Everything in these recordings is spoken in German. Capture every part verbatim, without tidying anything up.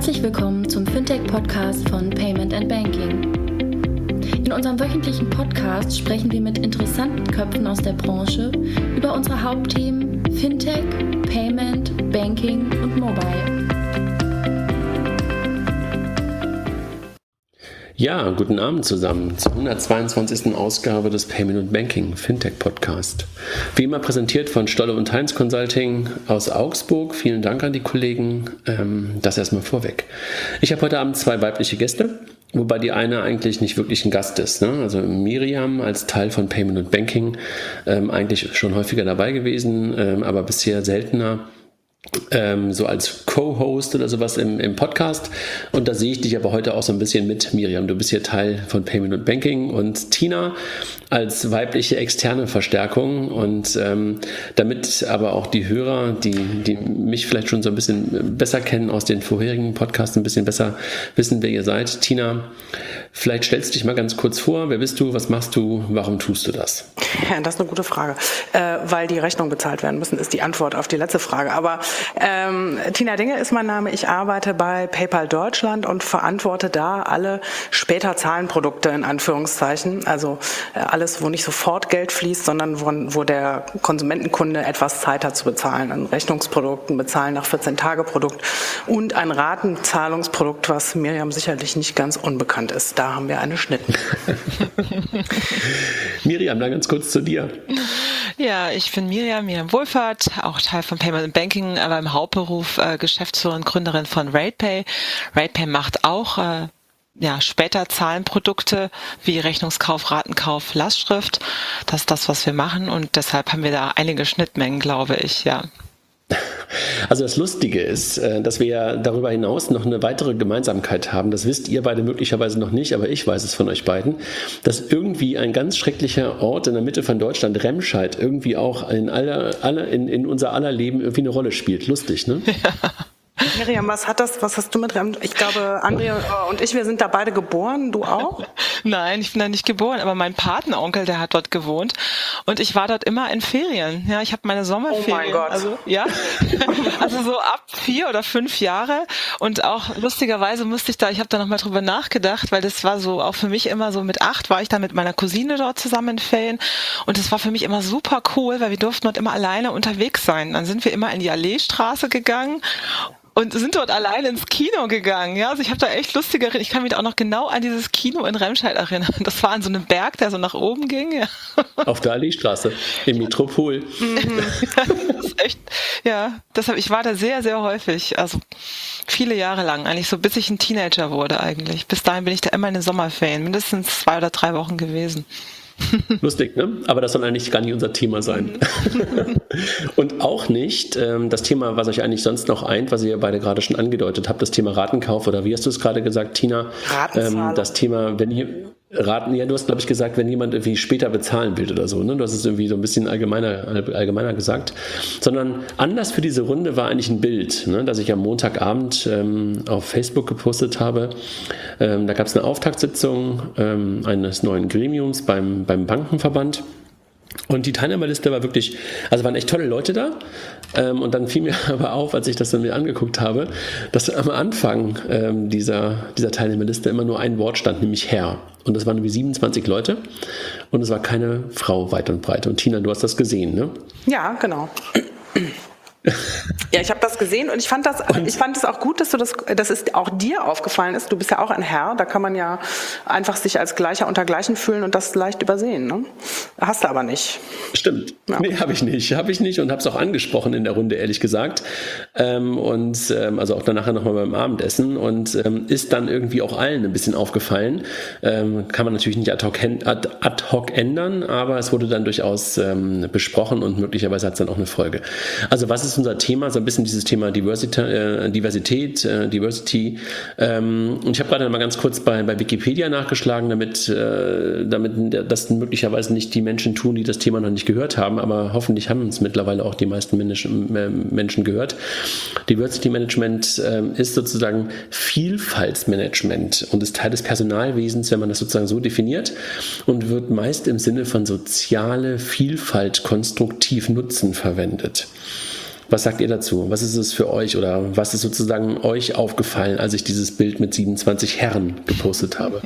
Herzlich willkommen zum Fintech-Podcast von Payment and Banking. In unserem wöchentlichen Podcast sprechen wir mit interessanten Köpfen aus der Branche über unsere Hauptthemen Fintech, Payment, Banking und Mobile. Ja, guten Abend zusammen zur hundertzweiundzwanzigsten Ausgabe des Payment und Banking Fintech Podcast. Wie immer präsentiert von Stolle und Heinz Consulting aus Augsburg. Vielen Dank an die Kollegen. Ähm, das erstmal vorweg. Ich habe heute Abend zwei weibliche Gäste, wobei die eine eigentlich nicht wirklich ein Gast ist. Ne? Also Miriam als Teil von Payment und Banking ähm, eigentlich schon häufiger dabei gewesen, ähm, aber bisher seltener. Ähm, so als Co-Host oder sowas im, im Podcast. Und da sehe ich dich aber heute auch so ein bisschen mit, Miriam. Du bist hier Teil von Payment und Banking und Tina als weibliche externe Verstärkung. Und ähm, damit aber auch die Hörer, die, die mich vielleicht schon so ein bisschen besser kennen aus den vorherigen Podcasts, ein bisschen besser wissen, wer ihr seid. Tina, vielleicht stellst du dich mal ganz kurz vor. Wer bist du? Was machst du? Warum tust du das? Ja, das ist eine gute Frage. Äh, weil die Rechnungen bezahlt werden müssen, ist die Antwort auf die letzte Frage. Aber Ähm, Tina Dinge ist mein Name. Ich arbeite bei PayPal Deutschland und verantworte da alle später Zahlenprodukte in Anführungszeichen. Also äh, alles, wo nicht sofort Geld fließt, sondern wo, wo der Konsumentenkunde etwas Zeit hat zu bezahlen. Ein Rechnungsprodukt, ein Bezahlen nach vierzehn-Tage-Produkt und ein Ratenzahlungsprodukt, was Miriam sicherlich nicht ganz unbekannt ist. Da haben wir eine Schnittmenge. Miriam, dann ganz kurz zu dir. Ja, ich bin Miriam, Miriam Wohlfahrt, auch Teil von Payment and Banking, aber im Hauptberuf äh, Geschäftsführerin, Gründerin von RatePay. RatePay macht auch äh, ja, später Zahlenprodukte wie Rechnungskauf, Ratenkauf, Lastschrift. Das ist das, was wir machen und deshalb haben wir da einige Schnittmengen, glaube ich, ja. Also das Lustige ist, dass wir ja darüber hinaus noch eine weitere Gemeinsamkeit haben. Das wisst ihr beide möglicherweise noch nicht, aber ich weiß es von euch beiden, dass irgendwie ein ganz schrecklicher Ort in der Mitte von Deutschland, Remscheid, irgendwie auch in, aller, aller, in, in unser aller Leben irgendwie eine Rolle spielt. Lustig, ne? Ja. Miriam, was hat das, was hast du mit Rem? Ich glaube, Andrea und ich, wir sind da beide geboren, du auch? Nein, ich bin da nicht geboren, aber mein Patenonkel, der hat dort gewohnt und ich war dort immer in Ferien. Ja, ich habe meine Sommerferien. Oh mein Gott. Also, ja, also so ab vier oder fünf Jahre und auch lustigerweise musste ich da, ich habe da nochmal drüber nachgedacht, weil das war so, auch für mich immer so mit acht war ich da mit meiner Cousine dort zusammen in Ferien und das war für mich immer super cool, weil wir durften dort immer alleine unterwegs sein. Dann sind wir immer in die Alleestraße gegangen und sind dort alleine ins Kino gegangen. Ja, also ich habe da echt lustige Erinnerungen. Ich kann mich auch noch genau an dieses Kino in Remscheid erinnern. Das war an so einem Berg, der so nach oben ging. Ja. Auf der Alleestraße, im Metropol. Mhm. Das ist echt, ja, deshalb, ich war da sehr, sehr häufig. Also viele Jahre lang, eigentlich so bis ich ein Teenager wurde eigentlich. Bis dahin bin ich da immer in den Sommerferien, mindestens zwei oder drei Wochen gewesen. Lustig, ne? Aber das soll eigentlich gar nicht unser Thema sein. Und auch nicht ähm, das Thema, was euch eigentlich sonst noch eint, was ihr beide gerade schon angedeutet habt, das Thema Ratenkauf oder wie hast du es gerade gesagt, Tina? Ähm, das Thema, wenn ihr Raten, ja, du hast, glaube ich, gesagt, wenn jemand irgendwie später bezahlen will oder so, ne? Du hast es irgendwie so ein bisschen allgemeiner, allgemeiner gesagt. Sondern Anlass für diese Runde war eigentlich ein Bild, ne? Das ich am Montagabend ähm, auf Facebook gepostet habe. Ähm, da gab es eine Auftaktsitzung ähm, eines neuen Gremiums beim, beim Bankenverband. Und die Teilnehmerliste war wirklich, also waren echt tolle Leute da. Ähm, und dann fiel mir aber auf, als ich das dann mir angeguckt habe, dass am Anfang ähm, dieser, dieser Teilnehmerliste immer nur ein Wort stand, nämlich Herr. Und das waren irgendwie siebenundzwanzig Leute und es war keine Frau weit und breit. Und Tina, du hast das gesehen, ne? Ja, genau. Ja, ich habe das gesehen und ich fand das, ich fand es auch gut, dass du das, dass es auch dir aufgefallen ist. Du bist ja auch ein Herr, da kann man ja einfach sich als Gleicher unter Gleichen fühlen und das leicht übersehen. Ne? Hast du aber nicht. Stimmt. Ja. Nee, habe ich nicht. Habe ich nicht und habe es auch angesprochen in der Runde, ehrlich gesagt. Ähm, und ähm, also auch danach nochmal beim Abendessen und ähm, ist dann irgendwie auch allen ein bisschen aufgefallen. Ähm, kann man natürlich nicht ad hoc, ad, ad hoc ändern, aber es wurde dann durchaus ähm, besprochen und möglicherweise hat es dann auch eine Folge. Also was ist unser Thema? So ein bisschen dieses Thema Diversität, äh, Diversität, äh, Diversity. Ähm, und ich habe gerade mal ganz kurz bei, bei Wikipedia nachgeschlagen, damit, äh, damit das möglicherweise nicht die Menschen tun, die das Thema noch nicht gehört haben, aber hoffentlich haben es mittlerweile auch die meisten Menschen, äh, Menschen gehört. Diversity Management äh, ist sozusagen Vielfaltsmanagement und ist Teil des Personalwesens, wenn man das sozusagen so definiert und wird meist im Sinne von soziale Vielfalt konstruktiv nutzen verwendet. Was sagt ihr dazu? Was ist es für euch oder was ist sozusagen euch aufgefallen, als ich dieses Bild mit siebenundzwanzig Herren gepostet habe?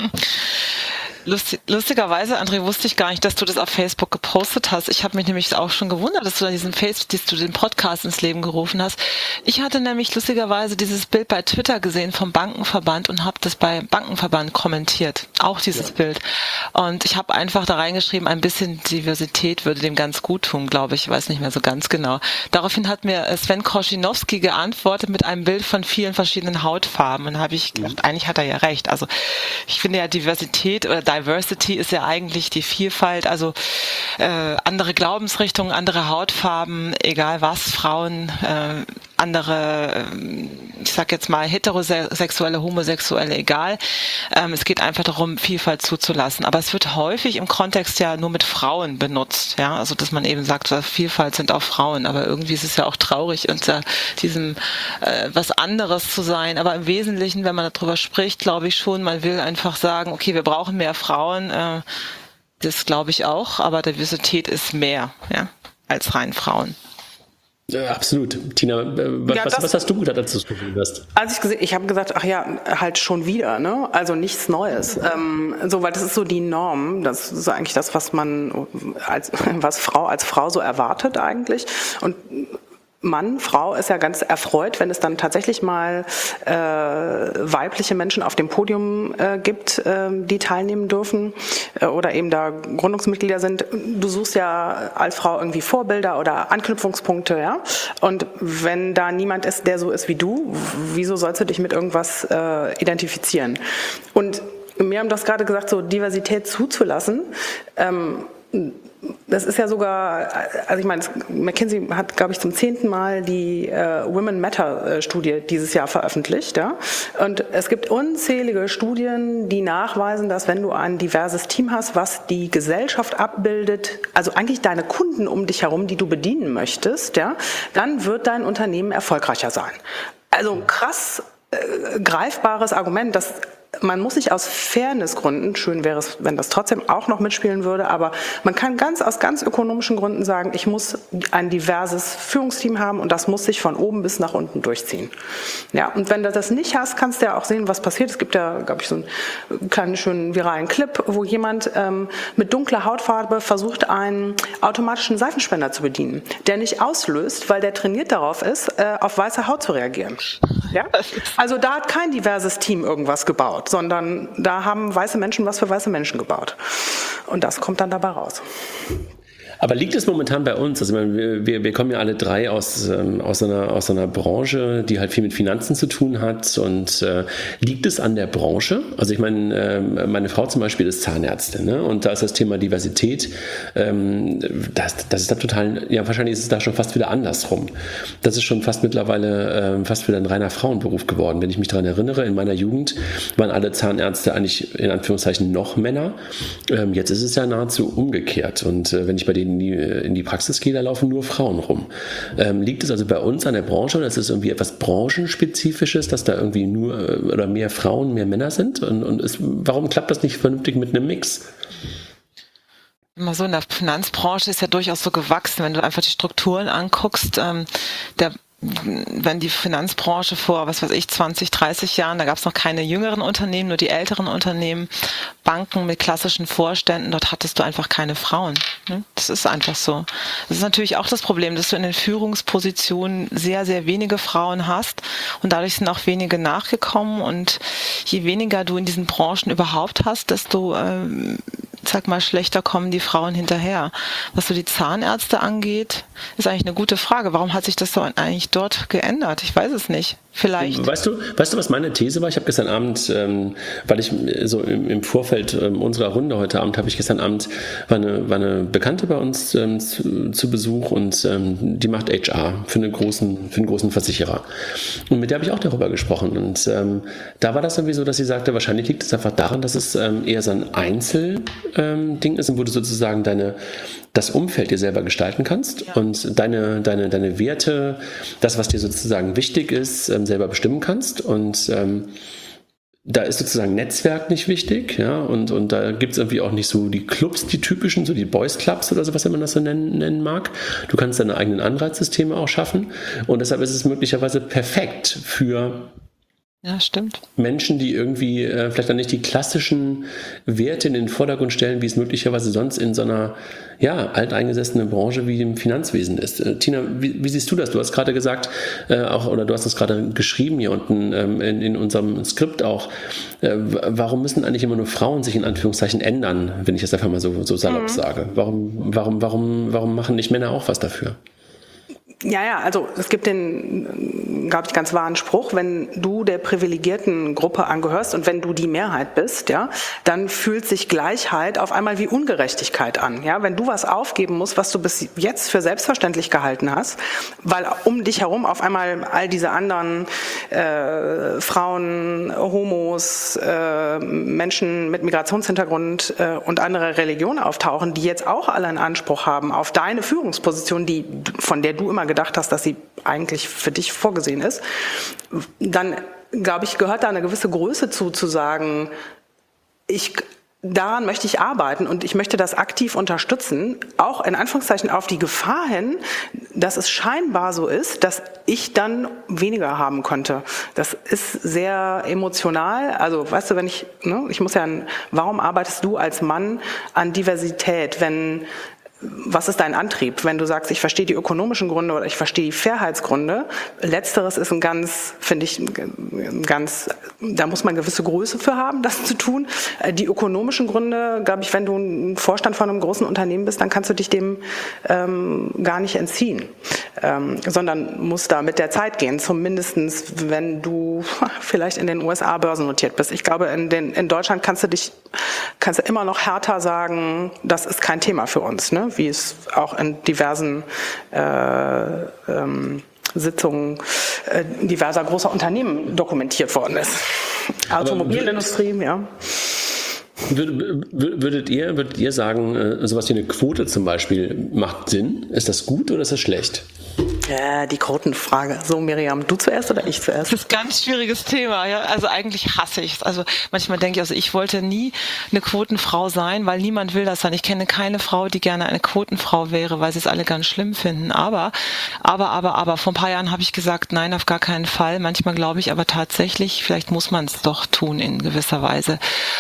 Lustig, lustigerweise, André, wusste ich gar nicht, dass du das auf Facebook gepostet hast. Ich habe mich nämlich auch schon gewundert, dass du da diesen Facebook, dass du den Podcast ins Leben gerufen hast. Ich hatte nämlich lustigerweise dieses Bild bei Twitter gesehen vom Bankenverband und habe das bei Bankenverband kommentiert. Auch dieses ja. Bild. Und ich habe einfach da reingeschrieben, ein bisschen Diversität würde dem ganz gut tun, glaube ich. Ich weiß nicht mehr so ganz genau. Daraufhin hat mir Sven Kroschinowski geantwortet mit einem Bild von vielen verschiedenen Hautfarben. Und da habe ich gedacht, eigentlich hat er ja recht. Also ich finde ja Diversität oder Diversity ist ja eigentlich die Vielfalt, also äh, andere Glaubensrichtungen, andere Hautfarben, egal was, Frauen, äh, andere, äh, ich sag jetzt mal heterosexuelle, homosexuelle, egal. Ähm, es geht einfach darum, Vielfalt zuzulassen. Aber es wird häufig im Kontext ja nur mit Frauen benutzt, ja, also dass man eben sagt, Vielfalt sind auch Frauen, aber irgendwie ist es ja auch traurig, unter diesem äh, was anderes zu sein. Aber im Wesentlichen, wenn man darüber spricht, glaube ich schon, man will einfach sagen, okay, wir brauchen mehr Frauen, äh, das glaube ich auch, aber Diversität ist mehr, ja, als rein Frauen. Ja, absolut. Tina, was, ja, was, was hast du gut dazu gesagt? Als ich gesehen, ich habe gesagt, ach ja, halt schon wieder, ne? Also nichts Neues. Ähm, so, weil das ist so die Norm. Das ist eigentlich das, was man als was Frau als Frau so erwartet eigentlich. Und Mann, Frau ist ja ganz erfreut, wenn es dann tatsächlich mal äh, weibliche Menschen auf dem Podium äh, gibt, äh, die teilnehmen dürfen äh, oder eben da Gründungsmitglieder sind. Du suchst ja als Frau irgendwie Vorbilder oder Anknüpfungspunkte, ja. Und wenn da niemand ist, der so ist wie du, wieso sollst du dich mit irgendwas äh, identifizieren? Und wir haben das gerade gesagt, so Diversität zuzulassen. Ähm, Das ist ja sogar, also ich meine, McKinsey hat, glaube ich, zum zehnten Mal die äh, Women Matter Studie dieses Jahr veröffentlicht. Ja? Und es gibt unzählige Studien, die nachweisen, dass wenn du ein diverses Team hast, was die Gesellschaft abbildet, also eigentlich deine Kunden um dich herum, die du bedienen möchtest, ja, dann wird dein Unternehmen erfolgreicher sein. Also ein krass äh, greifbares Argument, das man muss sich aus Fairnessgründen, schön wäre es, wenn das trotzdem auch noch mitspielen würde, aber man kann ganz aus ganz ökonomischen Gründen sagen, ich muss ein diverses Führungsteam haben und das muss sich von oben bis nach unten durchziehen. Ja, und wenn du das nicht hast, kannst du ja auch sehen, was passiert. Es gibt ja, glaube ich, so einen kleinen, schönen viralen Clip, wo jemand ähm, mit dunkler Hautfarbe versucht, einen automatischen Seifenspender zu bedienen, der nicht auslöst, weil der trainiert darauf ist, äh, auf weiße Haut zu reagieren. Ja? Also da hat kein diverses Team irgendwas gebaut, sondern da haben weiße Menschen was für weiße Menschen gebaut. Und das kommt dann dabei raus. Aber liegt es momentan bei uns, also ich meine, wir, wir kommen ja alle drei aus, ähm, aus, einer, aus einer Branche, die halt viel mit Finanzen zu tun hat, und äh, liegt es an der Branche? Also ich meine, äh, meine Frau zum Beispiel ist Zahnärztin, ne? Und da ist das Thema Diversität, ähm, das, das ist da total, ja wahrscheinlich ist es da schon fast wieder andersrum. Das ist schon fast mittlerweile äh, fast wieder ein reiner Frauenberuf geworden. Wenn ich mich daran erinnere, in meiner Jugend waren alle Zahnärzte eigentlich in Anführungszeichen noch Männer. Ähm, jetzt ist es ja nahezu umgekehrt, und äh, wenn ich bei denen in die, in die Praxis gehe, da laufen nur Frauen rum. Ähm, liegt es also bei uns an der Branche, oder ist es irgendwie etwas Branchenspezifisches, dass da irgendwie nur oder mehr Frauen, mehr Männer sind? Und, und ist, warum klappt das nicht vernünftig mit einem Mix? Immer so in der Finanzbranche ist ja durchaus so gewachsen, wenn du einfach die Strukturen anguckst. Ähm, der wenn die Finanzbranche vor, was weiß ich, zwanzig, dreißig Jahren, da gab es noch keine jüngeren Unternehmen, nur die älteren Unternehmen, Banken mit klassischen Vorständen, dort hattest du einfach keine Frauen. Das ist einfach so. Das ist natürlich auch das Problem, dass du in den Führungspositionen sehr, sehr wenige Frauen hast, und dadurch sind auch wenige nachgekommen, und je weniger du in diesen Branchen überhaupt hast, desto ähm, sag mal, schlechter kommen die Frauen hinterher. Was so die Zahnärzte angeht, ist eigentlich eine gute Frage. Warum hat sich das so eigentlich dort geändert? Ich weiß es nicht. Vielleicht. Weißt du, weißt du, was meine These war? Ich habe gestern Abend, ähm, weil ich so im, im Vorfeld ähm, unserer Runde heute Abend, habe ich gestern Abend, war eine, war eine Bekannte bei uns ähm, zu, zu Besuch, und ähm, die macht H R für, eine großen, für einen großen Versicherer. Und mit der habe ich auch darüber gesprochen. Und ähm, da war das irgendwie so, dass sie sagte, wahrscheinlich liegt es einfach daran, dass es ähm, eher so ein Einzelding ähm, ist, wo du sozusagen deine das Umfeld dir selber gestalten kannst, ja, und deine, deine, deine Werte, das, was dir sozusagen wichtig ist, ähm, selber bestimmen kannst. Und ähm, da ist sozusagen Netzwerk nicht wichtig, ja, und, und da gibt es irgendwie auch nicht so die Clubs, die typischen, so die Boys Clubs oder sowas, wenn man das so nennen, nennen mag. Du kannst deine eigenen Anreizsysteme auch schaffen und deshalb ist es möglicherweise perfekt für Ja, stimmt. Menschen, die irgendwie äh, vielleicht dann nicht die klassischen Werte in den Vordergrund stellen, wie es möglicherweise sonst in so einer ja, alteingesessenen Branche wie dem Finanzwesen ist. Äh, Tina, wie, wie siehst du das? Du hast gerade gesagt, äh, auch, oder du hast das gerade geschrieben hier unten ähm, in, in unserem Skript auch, äh, warum müssen eigentlich immer nur Frauen sich in Anführungszeichen ändern, wenn ich das einfach mal so, so salopp mhm. sage? Warum, warum, warum, warum machen nicht Männer auch was dafür? Ja, ja, also es gibt den, glaube ich, ganz wahren Spruch, wenn du der privilegierten Gruppe angehörst und wenn du die Mehrheit bist, ja, dann fühlt sich Gleichheit auf einmal wie Ungerechtigkeit an. Ja, wenn du was aufgeben musst, was du bis jetzt für selbstverständlich gehalten hast, weil um dich herum auf einmal all diese anderen äh, Frauen, Homos, äh, Menschen mit Migrationshintergrund äh, und andere Religionen auftauchen, die jetzt auch alle einen Anspruch haben auf deine Führungsposition, die von der du immer gedacht hast, dass sie eigentlich für dich vorgesehen ist, dann, glaube ich, gehört da eine gewisse Größe zu, zu sagen, ich, daran möchte ich arbeiten und ich möchte das aktiv unterstützen, auch in Anführungszeichen auf die Gefahr hin, dass es scheinbar so ist, dass ich dann weniger haben könnte. Das ist sehr emotional. Also, weißt du, wenn ich, ne, ich muss ja, warum arbeitest du als Mann an Diversität, wenn was ist dein Antrieb? Wenn du sagst, ich verstehe die ökonomischen Gründe oder ich verstehe die Fairheitsgründe, letzteres ist ein ganz, finde ich, ein ganz, da muss man eine gewisse Größe für haben, das zu tun. Die ökonomischen Gründe, glaube ich, wenn du ein Vorstand von einem großen Unternehmen bist, dann kannst du dich dem ähm, gar nicht entziehen, ähm, sondern musst da mit der Zeit gehen, zumindestens, wenn du vielleicht in den U S A börsennotiert bist. Ich glaube, in, den, in Deutschland kannst du dich, kannst du immer noch härter sagen, das ist kein Thema für uns, ne? Wie es auch in diversen äh, ähm, Sitzungen äh, diverser großer Unternehmen dokumentiert worden ist. Automobilindustrie, ja. Würdet ihr, würdet ihr sagen, sowas wie eine Quote zum Beispiel macht Sinn? Ist das gut oder ist das schlecht? Ja, die Quotenfrage. So, Miriam, du zuerst oder ich zuerst? Das ist ein ganz schwieriges Thema. Ja? Also eigentlich hasse ich es. Also manchmal denke ich, also ich wollte nie eine Quotenfrau sein, weil niemand will das sein. Ich kenne keine Frau, die gerne eine Quotenfrau wäre, weil sie es alle ganz schlimm finden. Aber, aber, aber, aber, vor ein paar Jahren habe ich gesagt, nein, auf gar keinen Fall. Manchmal glaube ich aber tatsächlich, vielleicht muss man es doch tun in gewisser Weise,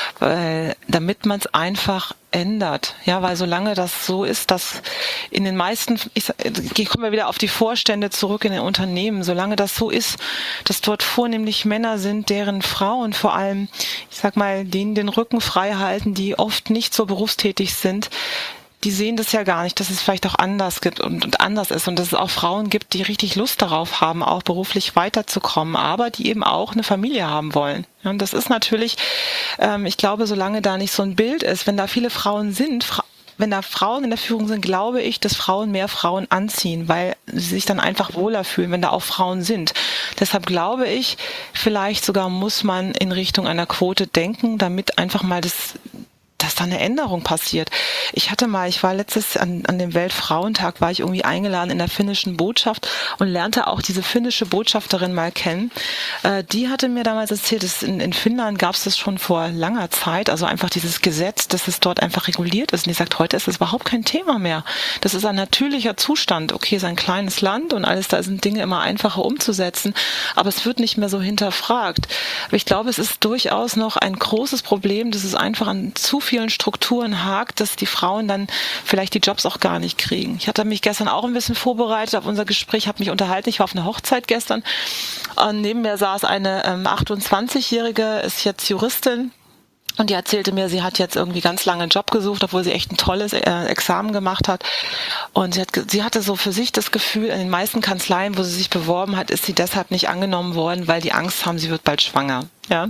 weil, damit man es einfach ändert, ja, weil solange das so ist, dass in den meisten, ich, ich komme wieder auf die Vorstände zurück in den Unternehmen, solange das so ist, dass dort vornehmlich Männer sind, deren Frauen vor allem, ich sag mal, denen den Rücken frei halten, die oft nicht so berufstätig sind, die sehen das ja gar nicht, dass es vielleicht auch anders gibt und, und anders ist und dass es auch Frauen gibt, die richtig Lust darauf haben, auch beruflich weiterzukommen, aber die eben auch eine Familie haben wollen. Ja, und das ist natürlich, ähm, ich glaube, solange da nicht so ein Bild ist, wenn da viele Frauen sind, Fra- wenn da Frauen in der Führung sind, glaube ich, dass Frauen mehr Frauen anziehen, weil sie sich dann einfach wohler fühlen, wenn da auch Frauen sind. Deshalb glaube ich, vielleicht sogar muss man in Richtung einer Quote denken, damit einfach mal das dass da eine Änderung passiert. Ich hatte mal, ich war letztes an, an dem Weltfrauentag, war ich irgendwie eingeladen in der finnischen Botschaft und lernte auch diese finnische Botschafterin mal kennen. Äh, die hatte mir damals erzählt, dass in, in Finnland gab es das schon vor langer Zeit, also einfach dieses Gesetz, dass es dort einfach reguliert ist. Und die sagt, heute ist es überhaupt kein Thema mehr. Das ist ein natürlicher Zustand. Okay, es ist ein kleines Land und alles, da sind Dinge immer einfacher umzusetzen, aber es wird nicht mehr so hinterfragt. Aber ich glaube, es ist durchaus noch ein großes Problem, dass es einfach an zu vielen Strukturen hakt, dass die Frauen dann vielleicht die Jobs auch gar nicht kriegen. Ich hatte mich gestern auch ein bisschen vorbereitet auf unser Gespräch, habe mich unterhalten. Ich war auf einer Hochzeit gestern und neben mir saß eine ähm, achtundzwanzigjährige, ist jetzt Juristin. Und die erzählte mir, sie hat jetzt irgendwie ganz lange einen Job gesucht, obwohl sie echt ein tolles äh, Examen gemacht hat. Und sie, hat, sie hatte so für sich das Gefühl, in den meisten Kanzleien, wo sie sich beworben hat, ist sie deshalb nicht angenommen worden, weil die Angst haben, sie wird bald schwanger. Ja.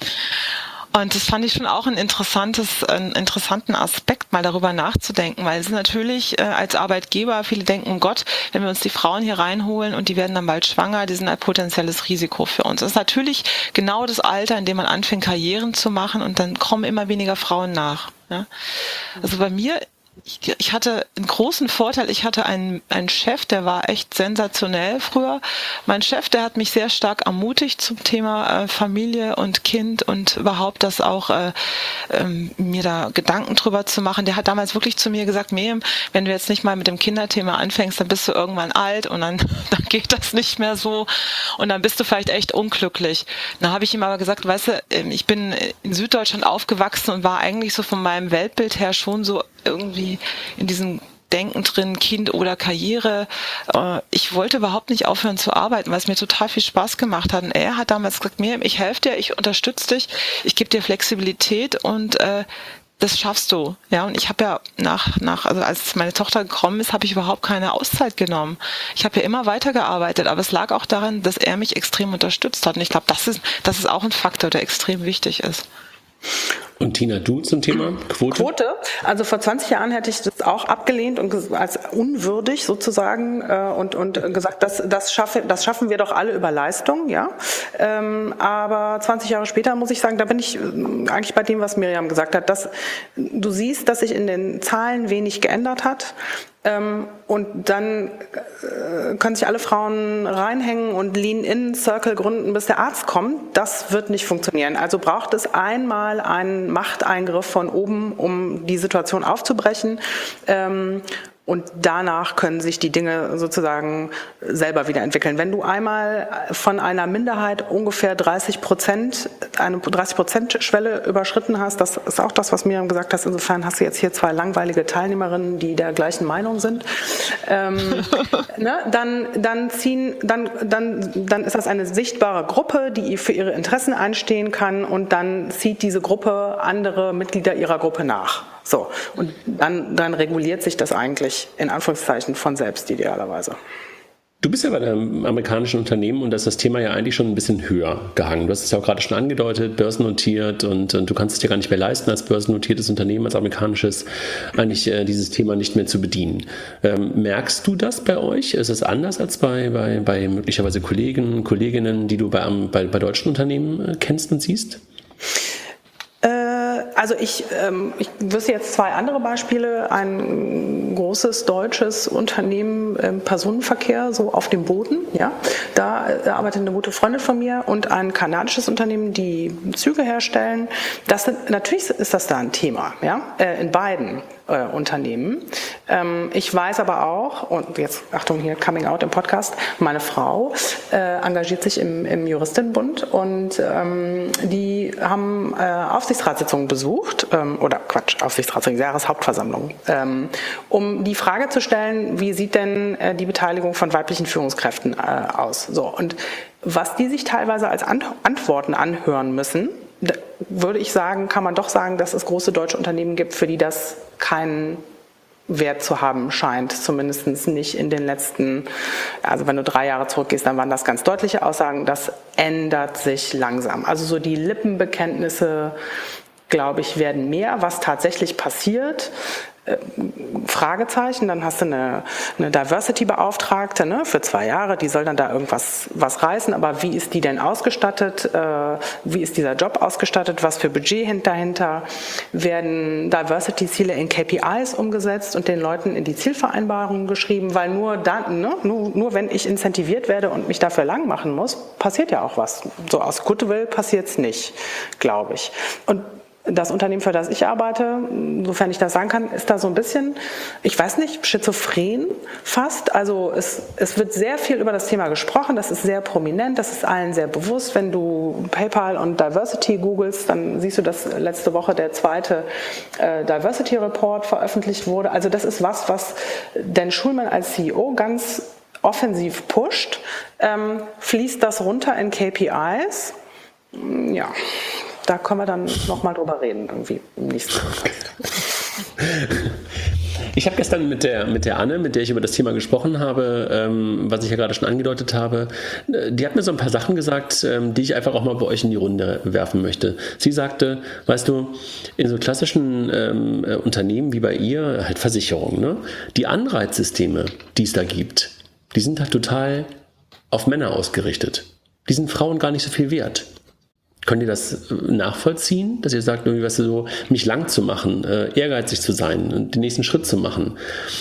Und das fand ich schon auch ein interessantes, einen interessanten Aspekt, mal darüber nachzudenken, weil es ist natürlich äh, als Arbeitgeber, viele denken, oh Gott, wenn wir uns die Frauen hier reinholen und die werden dann bald schwanger, die sind ein potenzielles Risiko für uns. Das ist natürlich genau das Alter, in dem man anfängt, Karrieren zu machen und dann kommen immer weniger Frauen nach. Ja? Also bei mir Ich, ich hatte einen großen Vorteil. Ich hatte einen, einen Chef, der war echt sensationell früher. Mein Chef, der hat mich sehr stark ermutigt zum Thema äh, Familie und Kind und überhaupt das auch äh, ähm, mir da Gedanken drüber zu machen. Der hat damals wirklich zu mir gesagt, Miriam, wenn du jetzt nicht mal mit dem Kinderthema anfängst, dann bist du irgendwann alt und dann, dann geht das nicht mehr so und dann bist du vielleicht echt unglücklich. Dann habe ich ihm aber gesagt, weißt du, ich bin in Süddeutschland aufgewachsen und war eigentlich so von meinem Weltbild her schon so irgendwie in diesem Denken drin, Kind oder Karriere. Ich wollte überhaupt nicht aufhören zu arbeiten, weil es mir total viel Spaß gemacht hat. Und er hat damals gesagt, Miriam, ich helfe dir, ich unterstütze dich, ich gebe dir Flexibilität und äh, das schaffst du. Ja, und ich habe ja nach, nach, also als meine Tochter gekommen ist, habe ich überhaupt keine Auszeit genommen. Ich habe ja immer weitergearbeitet, aber es lag auch daran, dass er mich extrem unterstützt hat. Und ich glaube, das ist, das ist auch ein Faktor, der extrem wichtig ist. Und Tina, du zum Thema Quote? Quote? Also vor zwanzig Jahren hätte ich das auch abgelehnt und als unwürdig sozusagen äh, und, und gesagt, das, das, schaffe, das schaffen wir doch alle über Leistung, ja. Ähm, aber zwanzig Jahre später muss ich sagen, da bin ich eigentlich bei dem, was Miriam gesagt hat, dass du siehst, dass sich in den Zahlen wenig geändert hat. Ähm, und dann äh, können sich alle Frauen reinhängen und Lean-In-Circle gründen, bis der Arzt kommt. Das wird nicht funktionieren. Also braucht es einmal einen Machteingriff von oben, um die Situation aufzubrechen. Ähm, Und danach können sich die Dinge sozusagen selber wieder entwickeln. Wenn du einmal von einer Minderheit ungefähr dreißig Prozent, eine dreißig Prozent Schwelle überschritten hast, das ist auch das, was Miriam gesagt hat, insofern hast du jetzt hier zwei langweilige Teilnehmerinnen, die der gleichen Meinung sind, ähm, ne, dann, dann ziehen, dann, dann, dann ist das eine sichtbare Gruppe, die für ihre Interessen einstehen kann und dann zieht diese Gruppe andere Mitglieder ihrer Gruppe nach. So, und dann, dann reguliert sich das eigentlich in Anführungszeichen von selbst idealerweise. Du bist ja bei einem amerikanischen Unternehmen und da ist das Thema ja eigentlich schon ein bisschen höher gehangen. Du hast es ja auch gerade schon angedeutet, börsennotiert und, und du kannst es dir gar nicht mehr leisten, als börsennotiertes Unternehmen, als amerikanisches, eigentlich äh, dieses Thema nicht mehr zu bedienen. Ähm, merkst du das bei euch? Ist es anders als bei, bei, bei möglicherweise Kollegen, Kolleginnen, die du bei, bei, bei deutschen Unternehmen äh, kennst und siehst? Also ich, ähm, ich wüsste jetzt zwei andere Beispiele. Ein großes deutsches Unternehmen im Personenverkehr, so auf dem Boden. Ja, da arbeitet eine gute Freundin von mir und ein kanadisches Unternehmen, die Züge herstellen. Das sind, natürlich ist das da ein Thema, ja, äh, in beiden äh, Unternehmen. Ähm, ich weiß aber auch, und jetzt Achtung hier, Coming Out im Podcast, meine Frau äh, engagiert sich im, im Juristinnenbund und ähm, die haben äh, Aufsichtsratssitzungen besucht, ähm, oder Quatsch, Aufsichtsratssitzungen, Jahreshauptversammlung, ähm, um die Frage zu stellen, wie sieht denn äh, die Beteiligung von weiblichen Führungskräften äh, aus? So, und was die sich teilweise als Ant- Antworten anhören müssen, da würde ich sagen, kann man doch sagen, dass es große deutsche Unternehmen gibt, für die das keinen Wert zu haben scheint, zumindest nicht in den letzten, also wenn du drei Jahre zurückgehst, dann waren das ganz deutliche Aussagen, das ändert sich langsam. Also so die Lippenbekenntnisse, glaube ich, werden mehr, was tatsächlich passiert. Äh, Fragezeichen, dann hast du eine, eine Diversity-Beauftragte, ne, für zwei Jahre, die soll dann da irgendwas was reißen, aber wie ist die denn ausgestattet, äh, wie ist dieser Job ausgestattet, was für Budget dahinter, werden Diversity-Ziele in K P Is umgesetzt und den Leuten in die Zielvereinbarungen geschrieben, weil nur dann, ne, nur, nur wenn ich incentiviert werde und mich dafür lang machen muss, passiert ja auch was. So aus Goodwill passiert es nicht, glaube ich. Und das Unternehmen, für das ich arbeite, sofern ich das sagen kann, ist da so ein bisschen, ich weiß nicht, schizophren fast. Also es, es wird sehr viel über das Thema gesprochen, das ist sehr prominent, das ist allen sehr bewusst. Wenn du PayPal und Diversity googelst, dann siehst du, dass letzte Woche der zweite äh, Diversity Report veröffentlicht wurde. Also das ist was, was Dan Schulman als C E O ganz offensiv pusht. Ähm, fließt das runter in K P Is? Ja. Da können wir dann nochmal drüber reden, irgendwie im nächsten Podcast. Ich habe gestern mit der, mit der Anne, mit der ich über das Thema gesprochen habe, ähm, was ich ja gerade schon angedeutet habe, die hat mir so ein paar Sachen gesagt, ähm, die ich einfach auch mal bei euch in die Runde werfen möchte. Sie sagte, weißt du, in so klassischen ähm, Unternehmen wie bei ihr, halt Versicherungen, ne, die Anreizsysteme, die es da gibt, die sind halt total auf Männer ausgerichtet. Die sind Frauen gar nicht so viel wert. Könnt ihr das nachvollziehen, dass ihr sagt, irgendwie, was so, mich lang zu machen, äh, ehrgeizig zu sein und den nächsten Schritt zu machen?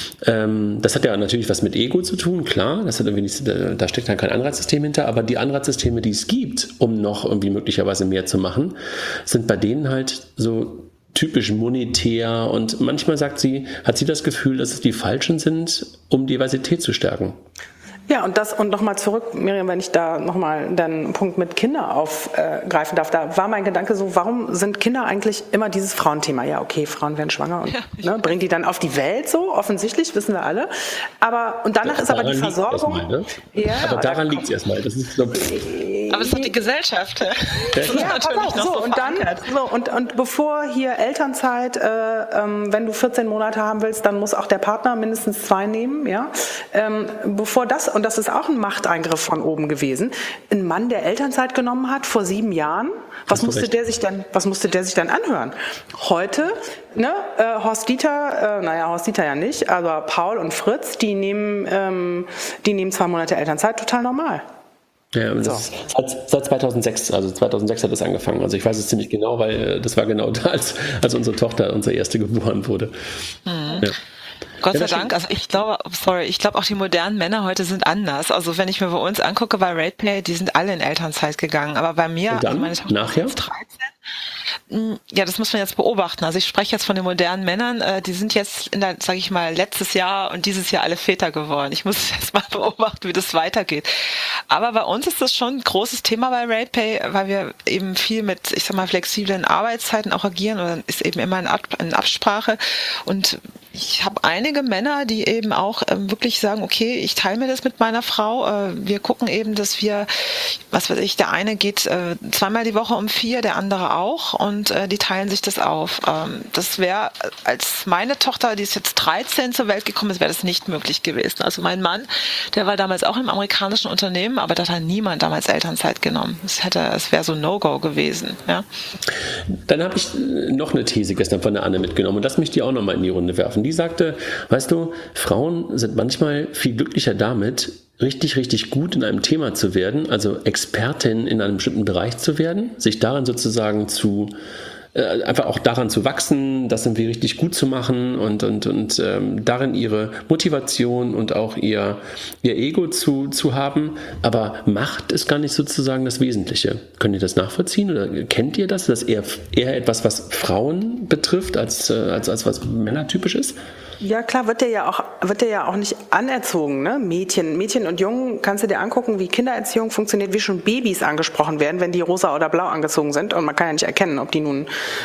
Ähm, das hat ja natürlich was mit Ego zu tun, klar. Das hat irgendwie nicht, da steckt dann kein Anreizsystem hinter, aber die Anreizsysteme, die es gibt, um noch irgendwie möglicherweise mehr zu machen, sind bei denen halt so typisch monetär. Und manchmal sagt sie, hat sie das Gefühl, dass es die falschen sind, um Diversität zu stärken. Ja, und das, und nochmal zurück, Miriam, wenn ich da nochmal den Punkt mit Kinder aufgreifen darf, da war mein Gedanke so, warum sind Kinder eigentlich immer dieses Frauenthema? Ja, okay, Frauen werden schwanger und ja. ne, bringen die dann auf die Welt so, offensichtlich, wissen wir alle. Aber, und danach ja, ist aber die Versorgung. Erstmal, ne? ja, aber daran liegt es erstmal. Das ist so, aber es ist doch die Gesellschaft. Das ist ja, pass auf, so, so und dann, so, und, und bevor hier Elternzeit, äh, ähm, wenn du vierzehn Monate haben willst, dann muss auch der Partner mindestens zwei nehmen, ja. Ähm, bevor das, und das ist auch ein Machteingriff von oben gewesen, ein Mann, der Elternzeit genommen hat vor sieben Jahren, was musste der sich dann, was musste der sich dann anhören? Heute, ne, äh, Horst Dieter, äh, naja, Horst Dieter ja nicht, aber Paul und Fritz, die nehmen, ähm, die nehmen zwei Monate Elternzeit total normal. Ja, und das so. ist seit zweitausendsechs, also zweitausendsechs hat das angefangen. Also ich weiß es ziemlich genau, weil das war genau da, als, als unsere Tochter, unsere erste geboren wurde. Mhm. Ja. Gott sei Dank, also ich glaube, sorry, ich glaube auch die modernen Männer heute sind anders. Also wenn ich mir bei uns angucke, bei RatePay, die sind alle in Elternzeit gegangen. Aber bei mir, und dann, also meine Tochter nachher? ist dreizehn. Ja, das muss man jetzt beobachten. Also ich spreche jetzt von den modernen Männern, die sind jetzt in der, sage ich mal, letztes Jahr und dieses Jahr alle Väter geworden. Ich muss jetzt mal beobachten, wie das weitergeht. Aber bei uns ist das schon ein großes Thema bei RatePay, weil wir eben viel mit, ich sag mal, flexiblen Arbeitszeiten auch agieren und ist eben immer in, Ab- in Absprache. Und ich habe einige Männer, die eben auch ähm, wirklich sagen, okay, ich teile mir das mit meiner Frau. Äh, wir gucken eben, dass wir, was weiß ich, der eine geht äh, zweimal die Woche um vier, der andere auch und äh, die teilen sich das auf. Ähm, das wäre, als meine Tochter, die ist jetzt dreizehn, zur Welt gekommen ist, wäre das nicht möglich gewesen. Also mein Mann, der war damals auch im amerikanischen Unternehmen, aber da hat niemand damals Elternzeit genommen. Es hätte, es wäre so ein No-Go gewesen. Ja. Dann habe ich noch eine These gestern von der Anne mitgenommen und lass mich die auch nochmal in die Runde werfen. Die sagte, weißt du, Frauen sind manchmal viel glücklicher damit, richtig, richtig gut in einem Thema zu werden, also Expertin in einem bestimmten Bereich zu werden, sich daran sozusagen zu äh, einfach auch daran zu wachsen, das irgendwie richtig gut zu machen und, und, und ähm, darin ihre Motivation und auch ihr, ihr Ego zu, zu haben. Aber Macht ist gar nicht sozusagen das Wesentliche. Könnt ihr das nachvollziehen oder kennt ihr das? Das eher, eher etwas, was Frauen betrifft, als, äh, als, als was männertypisch ist? Ja klar, wird der ja auch, wird der ja auch nicht anerzogen, ne? Mädchen, Mädchen und Jungen kannst du dir angucken, wie Kindererziehung funktioniert, wie schon Babys angesprochen werden, wenn die rosa oder blau angezogen sind und man kann ja nicht erkennen, ob die nun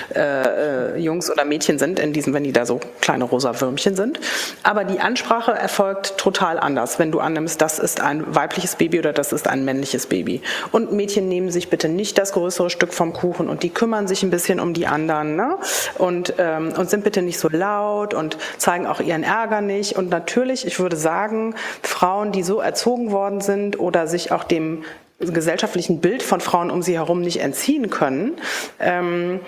äh, Jungs oder Mädchen sind, in diesem, wenn die da so kleine rosa Würmchen sind. Aber die Ansprache erfolgt total anders, wenn du annimmst, das ist ein weibliches Baby oder das ist ein männliches Baby. Und Mädchen nehmen sich bitte nicht das größere Stück vom Kuchen und die kümmern sich ein bisschen um die anderen, ne? Und, ähm, und sind bitte nicht so laut und zeigen auch ihren Ärger nicht. Und natürlich, ich würde sagen, Frauen, die so erzogen worden sind oder sich auch dem gesellschaftlichen Bild von Frauen um sie herum nicht entziehen können, ähm,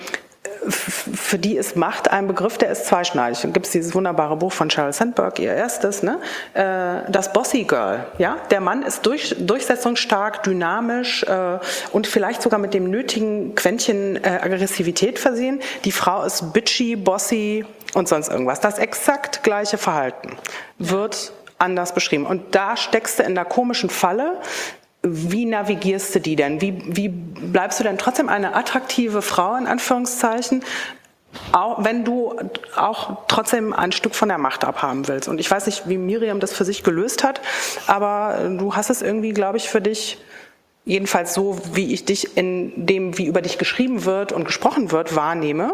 für die ist Macht ein Begriff, der ist zweischneidig. Dann gibt es dieses wunderbare Buch von Sheryl Sandberg, ihr erstes, ne? Das Bossy Girl. Ja? Der Mann ist durch, durchsetzungsstark, dynamisch äh, und vielleicht sogar mit dem nötigen Quäntchen äh, Aggressivität versehen. Die Frau ist bitchy, bossy und sonst irgendwas. Das exakt gleiche Verhalten wird anders beschrieben. Und da steckst du in der komischen Falle. Wie navigierst du die denn? Wie, wie bleibst du denn trotzdem eine attraktive Frau, in Anführungszeichen, auch wenn du auch trotzdem ein Stück von der Macht abhaben willst? Und ich weiß nicht, wie Miriam das für sich gelöst hat, aber du hast es irgendwie, glaube ich, für dich, jedenfalls so, wie ich dich in dem, wie über dich geschrieben wird und gesprochen wird, wahrnehme,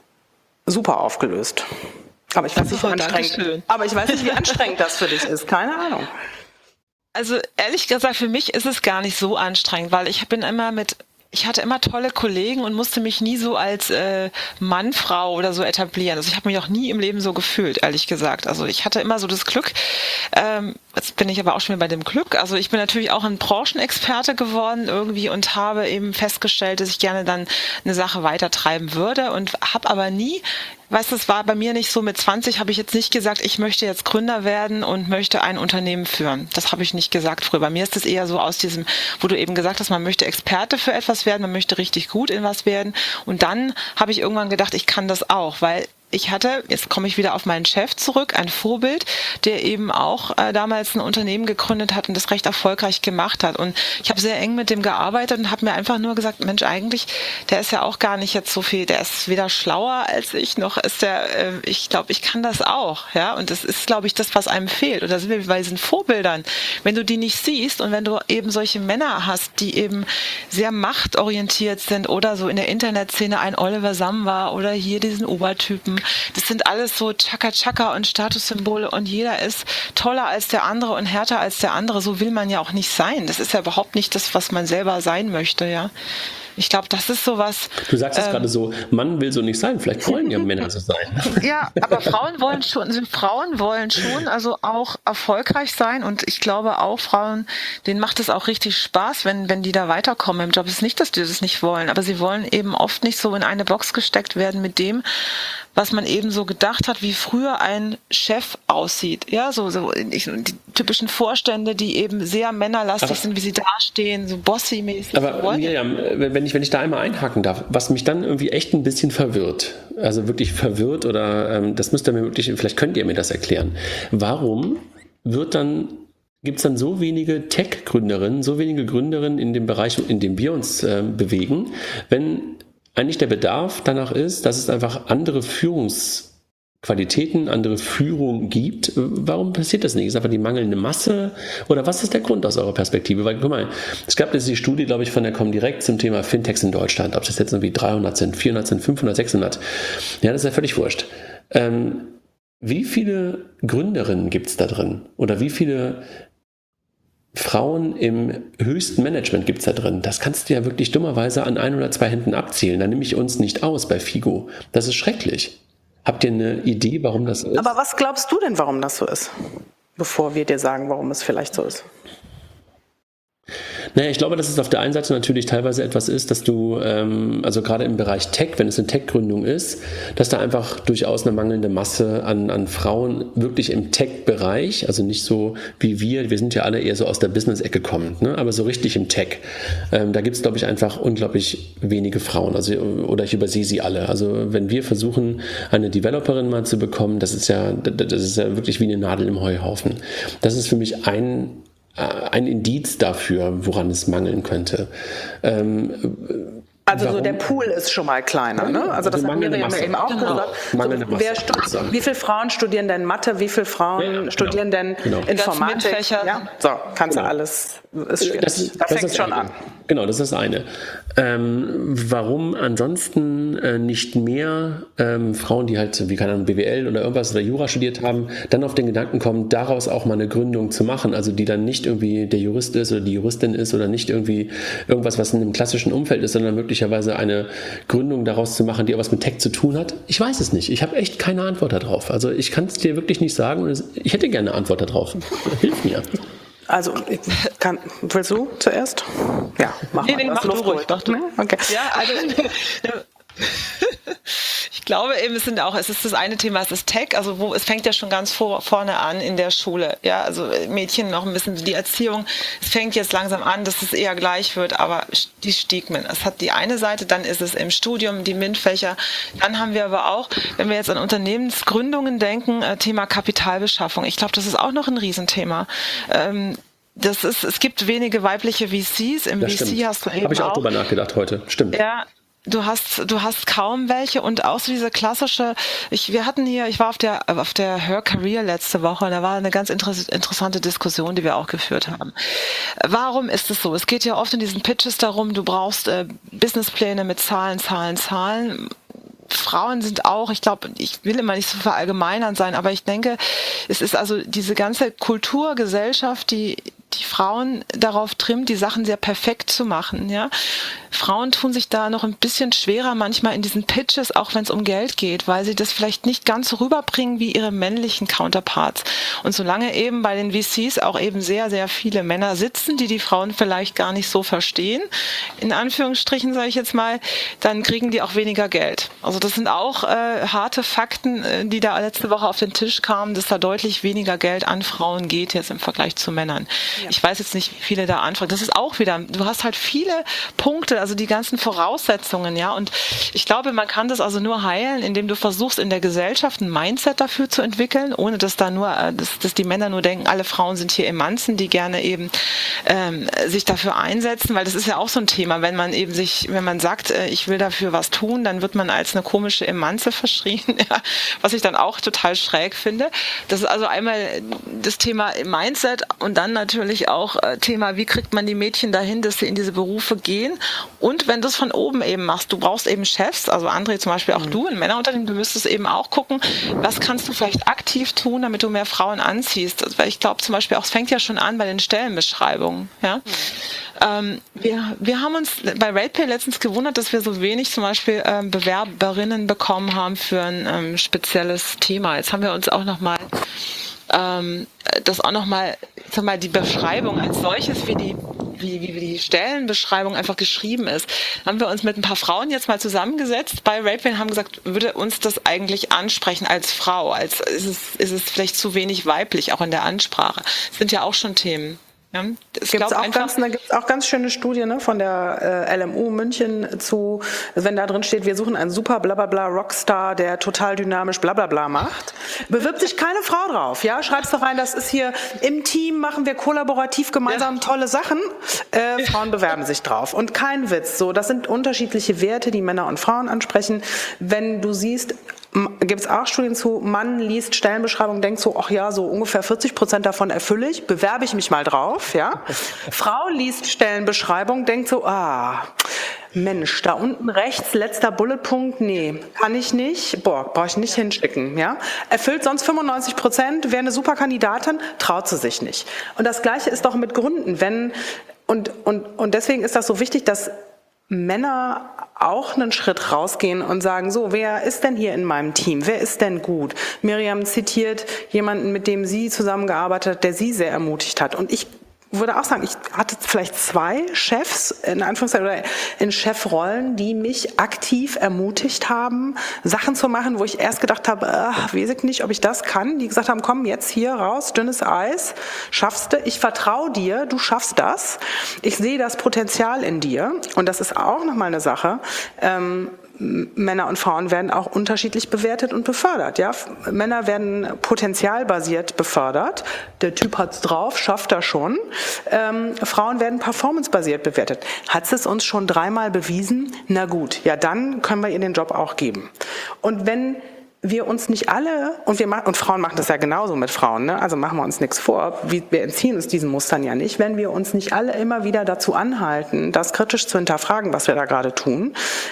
super aufgelöst. Aber ich weiß nicht, wie anstrengend, aber ich weiß nicht, wie anstrengend das für dich ist. Keine Ahnung. Also ehrlich gesagt, für mich ist es gar nicht so anstrengend, weil ich bin immer mit, ich hatte immer tolle Kollegen und musste mich nie so als äh, Mann, Frau oder so etablieren. Also ich habe mich auch nie im Leben so gefühlt, ehrlich gesagt. Also ich hatte immer so das Glück, ähm, jetzt bin ich aber auch schon wieder bei dem Glück. Also ich bin natürlich auch ein Branchenexperte geworden irgendwie und habe eben festgestellt, dass ich gerne dann eine Sache weitertreiben würde und habe aber nie weißt du, es war bei mir nicht so, mit zwanzig habe ich jetzt nicht gesagt, ich möchte jetzt Gründer werden und möchte ein Unternehmen führen. Das habe ich nicht gesagt früher. Bei mir ist es eher so aus diesem, wo du eben gesagt hast, man möchte Experte für etwas werden, man möchte richtig gut in was werden. Und dann habe ich irgendwann gedacht, ich kann das auch, weil ich hatte, jetzt komme ich wieder auf meinen Chef zurück, ein Vorbild, der eben auch äh, damals ein Unternehmen gegründet hat und das recht erfolgreich gemacht hat. Und ich habe sehr eng mit dem gearbeitet und habe mir einfach nur gesagt, Mensch, eigentlich, der ist ja auch gar nicht jetzt so viel, der ist weder schlauer als ich, noch ist der, äh, ich glaube, ich kann das auch. Ja. Und das ist, glaube ich, das, was einem fehlt. Und da sind wir bei diesen Vorbildern. Wenn du die nicht siehst und wenn du eben solche Männer hast, die eben sehr machtorientiert sind oder so in der Internetszene ein Oliver Samba oder hier diesen Obertypen, das sind alles so Chaka-Chaka und Statussymbole und jeder ist toller als der andere und härter als der andere. So will man ja auch nicht sein. Das ist ja überhaupt nicht das, was man selber sein möchte, ja. Ich glaube, das ist sowas. Du sagst es ähm, gerade so, Mann will so nicht sein. Vielleicht wollen ja Männer so sein. Ja, aber Frauen wollen schon, Frauen wollen schon also auch erfolgreich sein und ich glaube auch Frauen, denen macht es auch richtig Spaß, wenn, wenn die da weiterkommen im Job. Es ist nicht, dass die das nicht wollen, aber sie wollen eben oft nicht so in eine Box gesteckt werden mit dem, was man eben so gedacht hat, wie früher ein Chef aussieht. Ja, so, so ich, die typischen Vorstände, die eben sehr männerlastig aber, sind, wie sie dastehen, so bossy-mäßig. Aber Miriam, wenn ich, wenn ich da einmal einhaken darf, was mich dann irgendwie echt ein bisschen verwirrt, also wirklich verwirrt oder ähm, das müsst ihr mir wirklich, vielleicht könnt ihr mir das erklären. Warum wird dann gibt es dann so wenige Tech-Gründerinnen, so wenige Gründerinnen in dem Bereich, in dem wir uns äh, bewegen, wenn eigentlich der Bedarf danach ist, dass es einfach andere Führungsqualitäten, andere Führung gibt. Warum passiert das nicht? Ist einfach die mangelnde Masse? Oder was ist der Grund aus eurer Perspektive? Weil, guck mal, es gab jetzt die Studie, glaube ich, von der Comdirect zum Thema Fintechs in Deutschland. Ob das jetzt irgendwie dreihundert sind, vierhundert sind, fünfhundert, sechshundert. Ja, das ist ja völlig wurscht. Ähm, wie viele Gründerinnen gibt es da drin? Oder wie viele Frauen im höchsten Management gibt es da drin. Das kannst du ja wirklich dummerweise an ein oder zwei Händen abzählen. Da nehme ich uns nicht aus bei Figo. Das ist schrecklich. Habt ihr eine Idee, warum das ist? Aber was glaubst du denn, warum das so ist? Bevor wir dir sagen, warum es vielleicht so ist. Naja, ich glaube, dass es auf der einen Seite natürlich teilweise etwas ist, dass du, ähm, also gerade im Bereich Tech, wenn es eine Tech-Gründung ist, dass da einfach durchaus eine mangelnde Masse an, an Frauen wirklich im Tech-Bereich, also nicht so wie wir, wir sind ja alle eher so aus der Business-Ecke kommend, ne? Aber so richtig im Tech. Ähm, da gibt es, glaube ich, einfach unglaublich wenige Frauen, also oder ich übersehe sie alle. Also wenn wir versuchen, eine Developerin mal zu bekommen, das ist ja, das ist ja wirklich wie eine Nadel im Heuhaufen. Das ist für mich ein ein Indiz dafür, woran es mangeln könnte. Ähm, also warum? so der Pool ist schon mal kleiner, ne? Also das also hat Miriam ja eben auch genau. gesagt. So, wer stud- wie viele Frauen studieren denn Mathe, wie viele Frauen ja, ja, studieren genau. denn genau. Informatik? Ja? So, kannst genau. du alles, ist schwierig. Das, das, das fängt ist schon eine. an. Genau, das ist das eine. Ähm, warum ansonsten äh, nicht mehr ähm, Frauen, die halt, wie keine Ahnung, B W L oder irgendwas oder Jura studiert haben, dann auf den Gedanken kommen, daraus auch mal eine Gründung zu machen, also die dann nicht irgendwie der Jurist ist oder die Juristin ist oder nicht irgendwie irgendwas, was in einem klassischen Umfeld ist, sondern möglicherweise eine Gründung daraus zu machen, die auch was mit Tech zu tun hat? Ich weiß es nicht. Ich habe echt keine Antwort darauf. Also ich kann es dir wirklich nicht sagen und ich hätte gerne eine Antwort darauf. Hilf mir. Also, ich kann, willst du zuerst? Ja, mach nee, mal. Nee, mach du ruhig. Mach du. Okay. Ja, also ich glaube eben, es sind auch, es ist das eine Thema, es ist Tech, also wo, es fängt ja schon ganz vor, vorne an in der Schule, ja, also Mädchen noch ein bisschen die Erziehung, es fängt jetzt langsam an, dass es eher gleich wird, aber die Stigmen, es hat die eine Seite, dann ist es im Studium, die MINT-Fächer, dann haben wir aber auch, wenn wir jetzt an Unternehmensgründungen denken, Thema Kapitalbeschaffung, ich glaube, das ist auch noch ein Riesenthema. Ähm, das ist, es gibt wenige weibliche V Cs, im das V C stimmt. hast du eben Habe ich auch, auch drüber nachgedacht heute, stimmt. Ja. Du hast, du hast kaum welche und auch so diese klassische, ich, wir hatten hier, ich war auf der, auf der Her Career letzte Woche und da war eine ganz inter- interessante Diskussion, die wir auch geführt haben. Warum ist es so? Es geht ja oft in diesen Pitches darum, du brauchst äh, Businesspläne mit Zahlen, Zahlen, Zahlen. Frauen sind auch, ich glaube, ich will immer nicht so verallgemeinern sein, aber ich denke, es ist also diese ganze Kulturgesellschaft, die die Frauen darauf trimmt, die Sachen sehr perfekt zu machen. Ja? Frauen tun sich da noch ein bisschen schwerer manchmal in diesen Pitches, auch wenn es um Geld geht, weil sie das vielleicht nicht ganz so rüberbringen wie ihre männlichen Counterparts. Und solange eben bei den V Cs auch eben sehr, sehr viele Männer sitzen, die die Frauen vielleicht gar nicht so verstehen, in Anführungsstrichen sage ich jetzt mal, dann kriegen die auch weniger Geld. Also das sind auch äh, harte Fakten, äh, die da letzte Woche auf den Tisch kamen, dass da deutlich weniger Geld an Frauen geht jetzt im Vergleich zu Männern. Ja. Ich weiß jetzt nicht, wie viele da anfragen. Das ist auch wieder, du hast halt viele Punkte, also die ganzen Voraussetzungen, ja. Und ich glaube, man kann das also nur heilen, indem du versuchst, in der Gesellschaft ein Mindset dafür zu entwickeln, ohne dass da nur, dass, dass die Männer nur denken, alle Frauen sind hier Emanzen, die gerne eben ähm, sich dafür einsetzen, weil das ist ja auch so ein Thema, wenn man eben sich, wenn man sagt, äh, ich will dafür was tun, dann wird man als eine komische Emanze verschrien, ja, was ich dann auch total schräg finde. Das ist also einmal das Thema Mindset und dann natürlich auch äh, Thema, wie kriegt man die Mädchen dahin, dass sie in diese Berufe gehen. Und wenn du es von oben eben machst, du brauchst eben Chefs, also André zum Beispiel, auch mhm. du in Männerunternehmen, du müsstest eben auch gucken, was kannst du vielleicht aktiv tun, damit du mehr Frauen anziehst. Also, weil ich glaube zum Beispiel auch, es fängt ja schon an bei den Stellenbeschreibungen. Ja? Mhm. Ähm, wir, wir haben uns bei RatePay letztens gewundert, dass wir so wenig zum Beispiel ähm, Bewerberinnen bekommen haben für ein ähm, spezielles Thema. Jetzt haben wir uns auch nochmal ähm, das auch nochmal, sag mal, die Beschreibung als solches, wie die Wie, wie die Stellenbeschreibung einfach geschrieben ist. Haben wir uns mit ein paar Frauen jetzt mal zusammengesetzt bei RatePay und haben gesagt, würde uns das eigentlich ansprechen als Frau? Als ist es, ist es vielleicht zu wenig weiblich, auch in der Ansprache? Das sind ja auch schon Themen. Ja, es gibt auch ganz, da gibt's auch ganz schöne Studien, ne, von der äh, L M U München zu, also wenn da drin steht, wir suchen einen super blablabla Rockstar, der total dynamisch blablabla macht, bewirbt sich keine Frau drauf. Ja, schreib's doch rein, das ist hier im Team, machen wir kollaborativ gemeinsam ja. tolle Sachen. Äh, ja. Frauen bewerben sich drauf. Und kein Witz, so, das sind unterschiedliche Werte, die Männer und Frauen ansprechen. Wenn du siehst, gibt es auch Studien zu, Mann liest Stellenbeschreibung, denkt so, ach ja, so ungefähr vierzig Prozent davon erfülle ich, bewerbe ich mich mal drauf, ja. Frau liest Stellenbeschreibung, denkt so, ah, Mensch, da unten rechts, letzter Bulletpunkt, nee, kann ich nicht, boah, brauche ich nicht hinschicken, ja. Erfüllt sonst fünfundneunzig Prozent, wäre eine super Kandidatin, traut sie sich nicht. Und das Gleiche ist doch mit Gründen, wenn, und, und, und deswegen ist das so wichtig, dass Männer auch einen Schritt rausgehen und sagen, so, wer ist denn hier in meinem Team? Wer ist denn gut? Miriam zitiert jemanden, mit dem sie zusammengearbeitet hat, der sie sehr ermutigt hat. Und ich würde auch sagen, ich hatte vielleicht zwei Chefs, in Anführungszeichen, oder in Chefrollen, die mich aktiv ermutigt haben, Sachen zu machen, wo ich erst gedacht habe, ach, weiß ich nicht, ob ich das kann. Die gesagt haben, komm jetzt hier raus, dünnes Eis, schaffst du, ich vertraue dir, du schaffst das. Ich sehe das Potenzial in dir. Und das ist auch nochmal eine Sache, ähm, Männer und Frauen werden auch unterschiedlich bewertet und befördert. Ja? Männer werden potenzialbasiert befördert. Der Typ hat's drauf, schafft er schon. Ähm, Frauen werden performancebasiert bewertet. Hat es uns schon dreimal bewiesen? Na gut, ja dann können wir ihr den Job auch geben. Und wenn wir uns nicht alle, und wir machen, und Frauen machen das ja genauso mit Frauen, ne? Also machen wir uns nichts vor, wir entziehen uns diesen Mustern ja nicht, wenn wir uns nicht alle immer wieder dazu anhalten, das kritisch zu hinterfragen, was wir da gerade tun,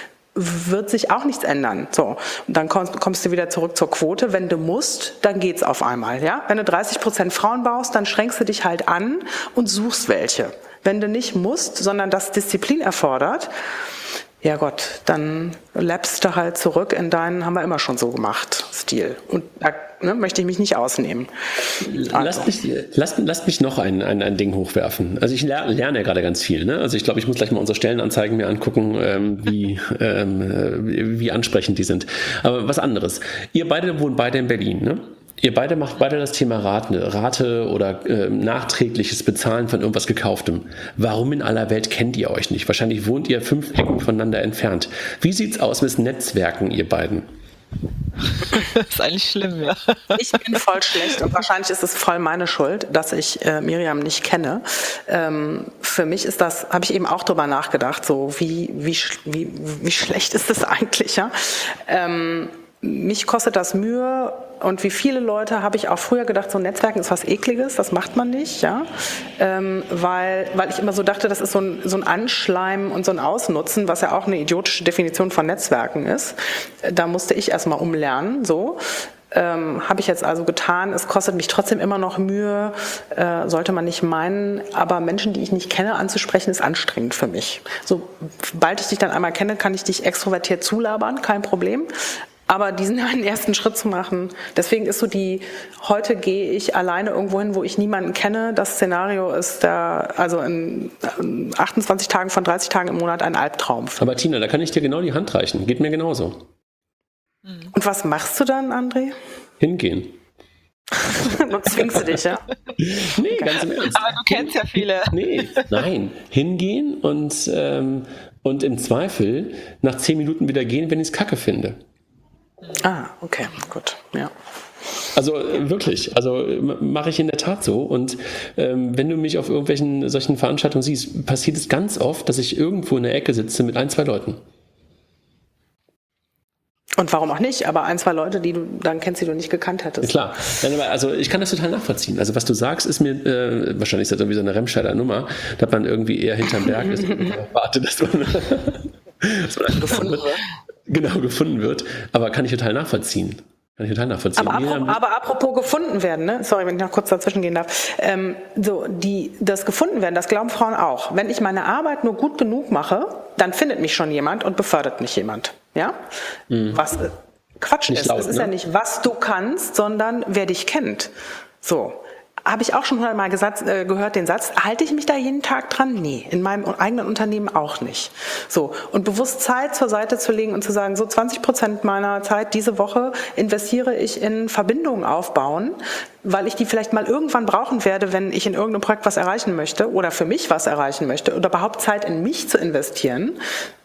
wird sich auch nichts ändern. So, und dann kommst, kommst du wieder zurück zur Quote. Wenn du musst, dann geht's auf einmal. Ja? Wenn du dreißig Prozent Frauen baust, dann schränkst du dich halt an und suchst welche. Wenn du nicht musst, sondern das Disziplin erfordert, ja Gott, dann läppst du halt zurück in deinen, haben wir immer schon so gemacht, Stil. Und da ne, möchte ich mich nicht ausnehmen. Also. Lasst mich, lasst, lasst mich noch ein, ein, ein Ding hochwerfen. Also ich lerne, lerne ja gerade ganz viel. Ne? Also ich glaube, ich muss gleich mal unsere Stellenanzeigen mir angucken, ähm, wie, ähm, wie ansprechend die sind. Aber was anderes. Ihr beide wohnt beide in Berlin, ne? Ihr beide macht beide das Thema Rate, Rate oder äh, nachträgliches Bezahlen von irgendwas Gekauftem. Warum in aller Welt kennt ihr euch nicht? Wahrscheinlich wohnt ihr fünf Ecken voneinander entfernt. Wie sieht's aus mit Netzwerken, ihr beiden? Das ist eigentlich schlimm, ja. Ich bin voll schlecht und wahrscheinlich ist es voll meine Schuld, dass ich äh, Miriam nicht kenne. Ähm, für mich ist das, habe ich eben auch drüber nachgedacht, so wie, wie, wie, wie schlecht ist das eigentlich, ja? Ähm, mich kostet das Mühe und wie viele Leute habe ich auch früher gedacht, so Netzwerken ist was Ekliges, das macht man nicht, ja, ähm, weil, weil ich immer so dachte, das ist so ein, so ein Anschleimen und so ein Ausnutzen, was ja auch eine idiotische Definition von Netzwerken ist. Da musste ich erstmal umlernen, so. Ähm, habe ich jetzt also getan. Es kostet mich trotzdem immer noch Mühe, äh, sollte man nicht meinen. Aber Menschen, die ich nicht kenne, anzusprechen, ist anstrengend für mich. Sobald ich dich dann einmal kenne, kann ich dich extrovertiert zulabern, kein Problem. Aber diesen einen ersten Schritt zu machen, deswegen ist so die, heute gehe ich alleine irgendwo hin, wo ich niemanden kenne. Das Szenario ist da, also in achtundzwanzig Tagen von dreißig Tagen im Monat ein Albtraum. Aber Tina, da kann ich dir genau die Hand reichen. Geht mir genauso. Und was machst du dann, André? Hingehen. Du zwingst du dich, ja? Nee, ganz im Ernst. Aber du kennst ja viele. Nee, nein. Hingehen und, ähm, und im Zweifel nach zehn Minuten wieder gehen, wenn ich es kacke finde. Ah, okay, gut, ja. Also äh, wirklich, also m- mache ich in der Tat so. Und ähm, wenn du mich auf irgendwelchen solchen Veranstaltungen siehst, passiert es ganz oft, dass ich irgendwo in der Ecke sitze mit ein, zwei Leuten. Und warum auch nicht? Aber ein, zwei Leute, die du dann kennst, die du nicht gekannt hättest. Klar, Nein, aber also ich kann das total nachvollziehen. Also was du sagst, ist mir, äh, wahrscheinlich ist das irgendwie so eine Remscheider Nummer, dass man irgendwie eher hinterm Berg ist und wartet, dass man, dass man gefunden wird. Genau, gefunden wird. Aber kann ich total nachvollziehen. Kann ich total nachvollziehen. Aber, apropos, aber apropos gefunden werden, ne? Sorry, wenn ich noch kurz dazwischen gehen darf. Ähm, so, die, das gefunden werden, das glauben Frauen auch. Wenn ich meine Arbeit nur gut genug mache, dann findet mich schon jemand und befördert mich jemand. Ja? Mhm. Was äh, Quatsch Nicht ist. laut, es ist ne? ja nicht, was du kannst, sondern wer dich kennt. So. Habe ich auch schon hundertmal gesagt, äh, gehört, den Satz, halte ich mich da jeden Tag dran? Nee, in meinem eigenen Unternehmen auch nicht. So, und bewusst Zeit zur Seite zu legen und zu sagen, so zwanzig Prozent meiner Zeit diese Woche investiere ich in Verbindungen aufbauen, weil ich die vielleicht mal irgendwann brauchen werde, wenn ich in irgendeinem Projekt was erreichen möchte oder für mich was erreichen möchte oder überhaupt Zeit in mich zu investieren,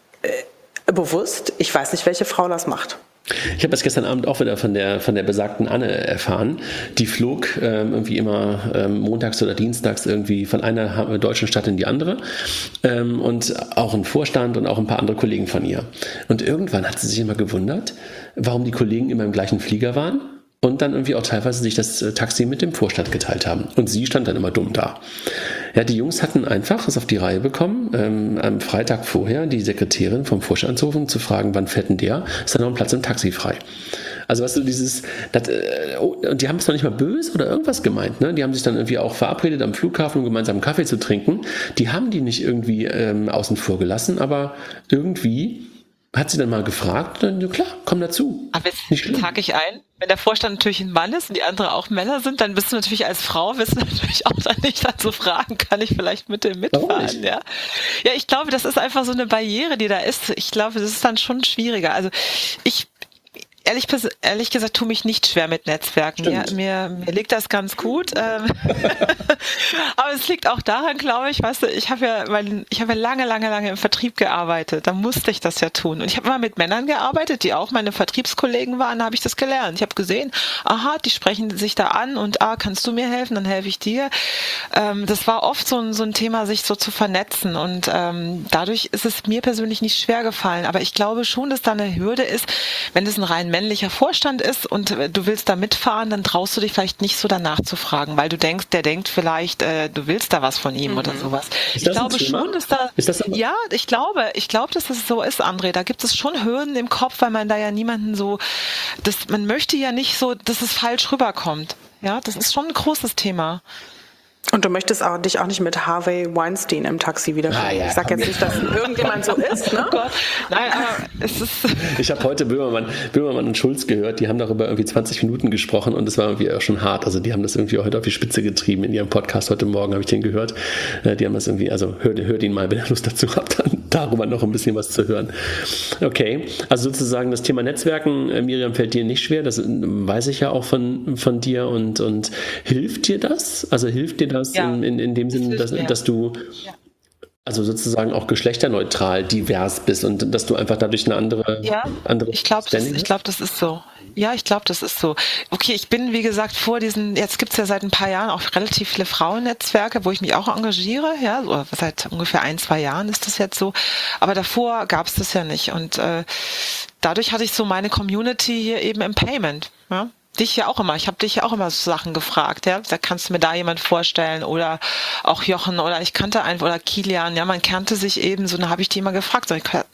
äh, bewusst. Ich weiß nicht, welche Frau das macht. Ich habe das gestern Abend auch wieder von der, von der besagten Anne erfahren. Die flog ähm, irgendwie immer ähm, montags oder dienstags irgendwie von einer deutschen Stadt in die andere. Ähm, und auch ein Vorstand und auch ein paar andere Kollegen von ihr. Und irgendwann hat sie sich immer gewundert, warum die Kollegen immer im gleichen Flieger waren und dann irgendwie auch teilweise sich das Taxi mit dem Vorstand geteilt haben. Und sie stand dann immer dumm da. Ja, die Jungs hatten einfach es auf die Reihe bekommen, ähm, am Freitag vorher die Sekretärin vom Vorstand zu rufen, zu fragen, wann fährt denn der? Ist da noch ein Platz im Taxi frei? Also weißt du, dieses, das, äh, oh, und die haben es noch nicht mal böse oder irgendwas gemeint, ne? Die haben sich dann irgendwie auch verabredet am Flughafen, um gemeinsam einen Kaffee zu trinken. Die haben die nicht irgendwie ähm, außen vor gelassen, aber irgendwie hat sie dann mal gefragt, dann, ja klar, komm dazu. Aber jetzt hake ich ein, wenn der Vorstand natürlich ein Mann ist und die anderen auch Männer sind, dann bist du natürlich als Frau, wirst du natürlich auch dann nicht dazu fragen, kann ich vielleicht mit dem mitfahren, ja? Ja, ich glaube, das ist einfach so eine Barriere, die da ist. Ich glaube, das ist dann schon schwieriger. Also ich Ehrlich, ehrlich gesagt, tue mich nicht schwer mit Netzwerken. Ja, mir, mir liegt das ganz gut. Ähm Aber es liegt auch daran, glaube ich, weißt du, ich habe ja, mein, ich habe ja lange, lange, lange im Vertrieb gearbeitet. Da musste ich das ja tun. Und ich habe immer mit Männern gearbeitet, die auch meine Vertriebskollegen waren. Da habe ich das gelernt. Ich habe gesehen, aha, die sprechen sich da an und ah, kannst du mir helfen? Dann helfe ich dir. Ähm, das war oft so ein, so ein Thema, sich so zu vernetzen. Und ähm, dadurch ist es mir persönlich nicht schwer gefallen. Aber ich glaube schon, dass da eine Hürde ist, wenn es ein rein männlicher Vorstand ist und du willst da mitfahren, dann traust du dich vielleicht nicht so danach zu fragen, weil du denkst, der denkt vielleicht, äh, du willst da was von ihm mhm. oder sowas. Ist ich glaube schon, dass da, ist das ja, ich glaube, ich glaube, dass das so ist, André. Da gibt es schon Hürden im Kopf, weil man da ja niemanden so, das, man möchte ja nicht so, dass es falsch rüberkommt. Ja, das ist schon ein großes Thema. Und du möchtest auch, dich auch nicht mit Harvey Weinstein im Taxi wiederfinden. Ah, ja, ich sag jetzt nicht, dass irgendjemand so ist, ne? Oh Gott. Nein, aber es ist... Ich habe heute Böhmermann, Böhmermann und Schulz gehört, die haben darüber irgendwie zwanzig Minuten gesprochen und das war irgendwie auch schon hart. Also die haben das irgendwie auch heute auf die Spitze getrieben in ihrem Podcast. Heute Morgen habe ich den gehört. Die haben das irgendwie, also hört, hört ihn mal, wenn ihr Lust dazu habt, dann darüber noch ein bisschen was zu hören. Okay, also sozusagen das Thema Netzwerken, Miriam, fällt dir nicht schwer, das weiß ich ja auch von, von dir und, und hilft dir das? Also hilft dir das ja. in, in, in dem Sinne, dass, dass du ja. also sozusagen auch geschlechterneutral divers bist und dass du einfach dadurch eine andere... Ja, andere ich glaube, das, ich glaub, das ist so. Ja, ich glaube, das ist so. Okay, ich bin, wie gesagt, vor diesen, jetzt gibt es ja seit ein paar Jahren auch relativ viele Frauennetzwerke, wo ich mich auch engagiere, ja, so, seit ungefähr ein, zwei Jahren ist das jetzt so, aber davor gab es das ja nicht und äh, dadurch hatte ich so meine Community hier eben im Payment, ja. Dich ja auch immer. Ich habe dich ja auch immer so Sachen gefragt, ja. Da kannst du mir da jemand vorstellen oder auch Jochen oder ich kannte einen oder Kilian, ja, man kannte sich eben so, dann habe ich die immer gefragt, so,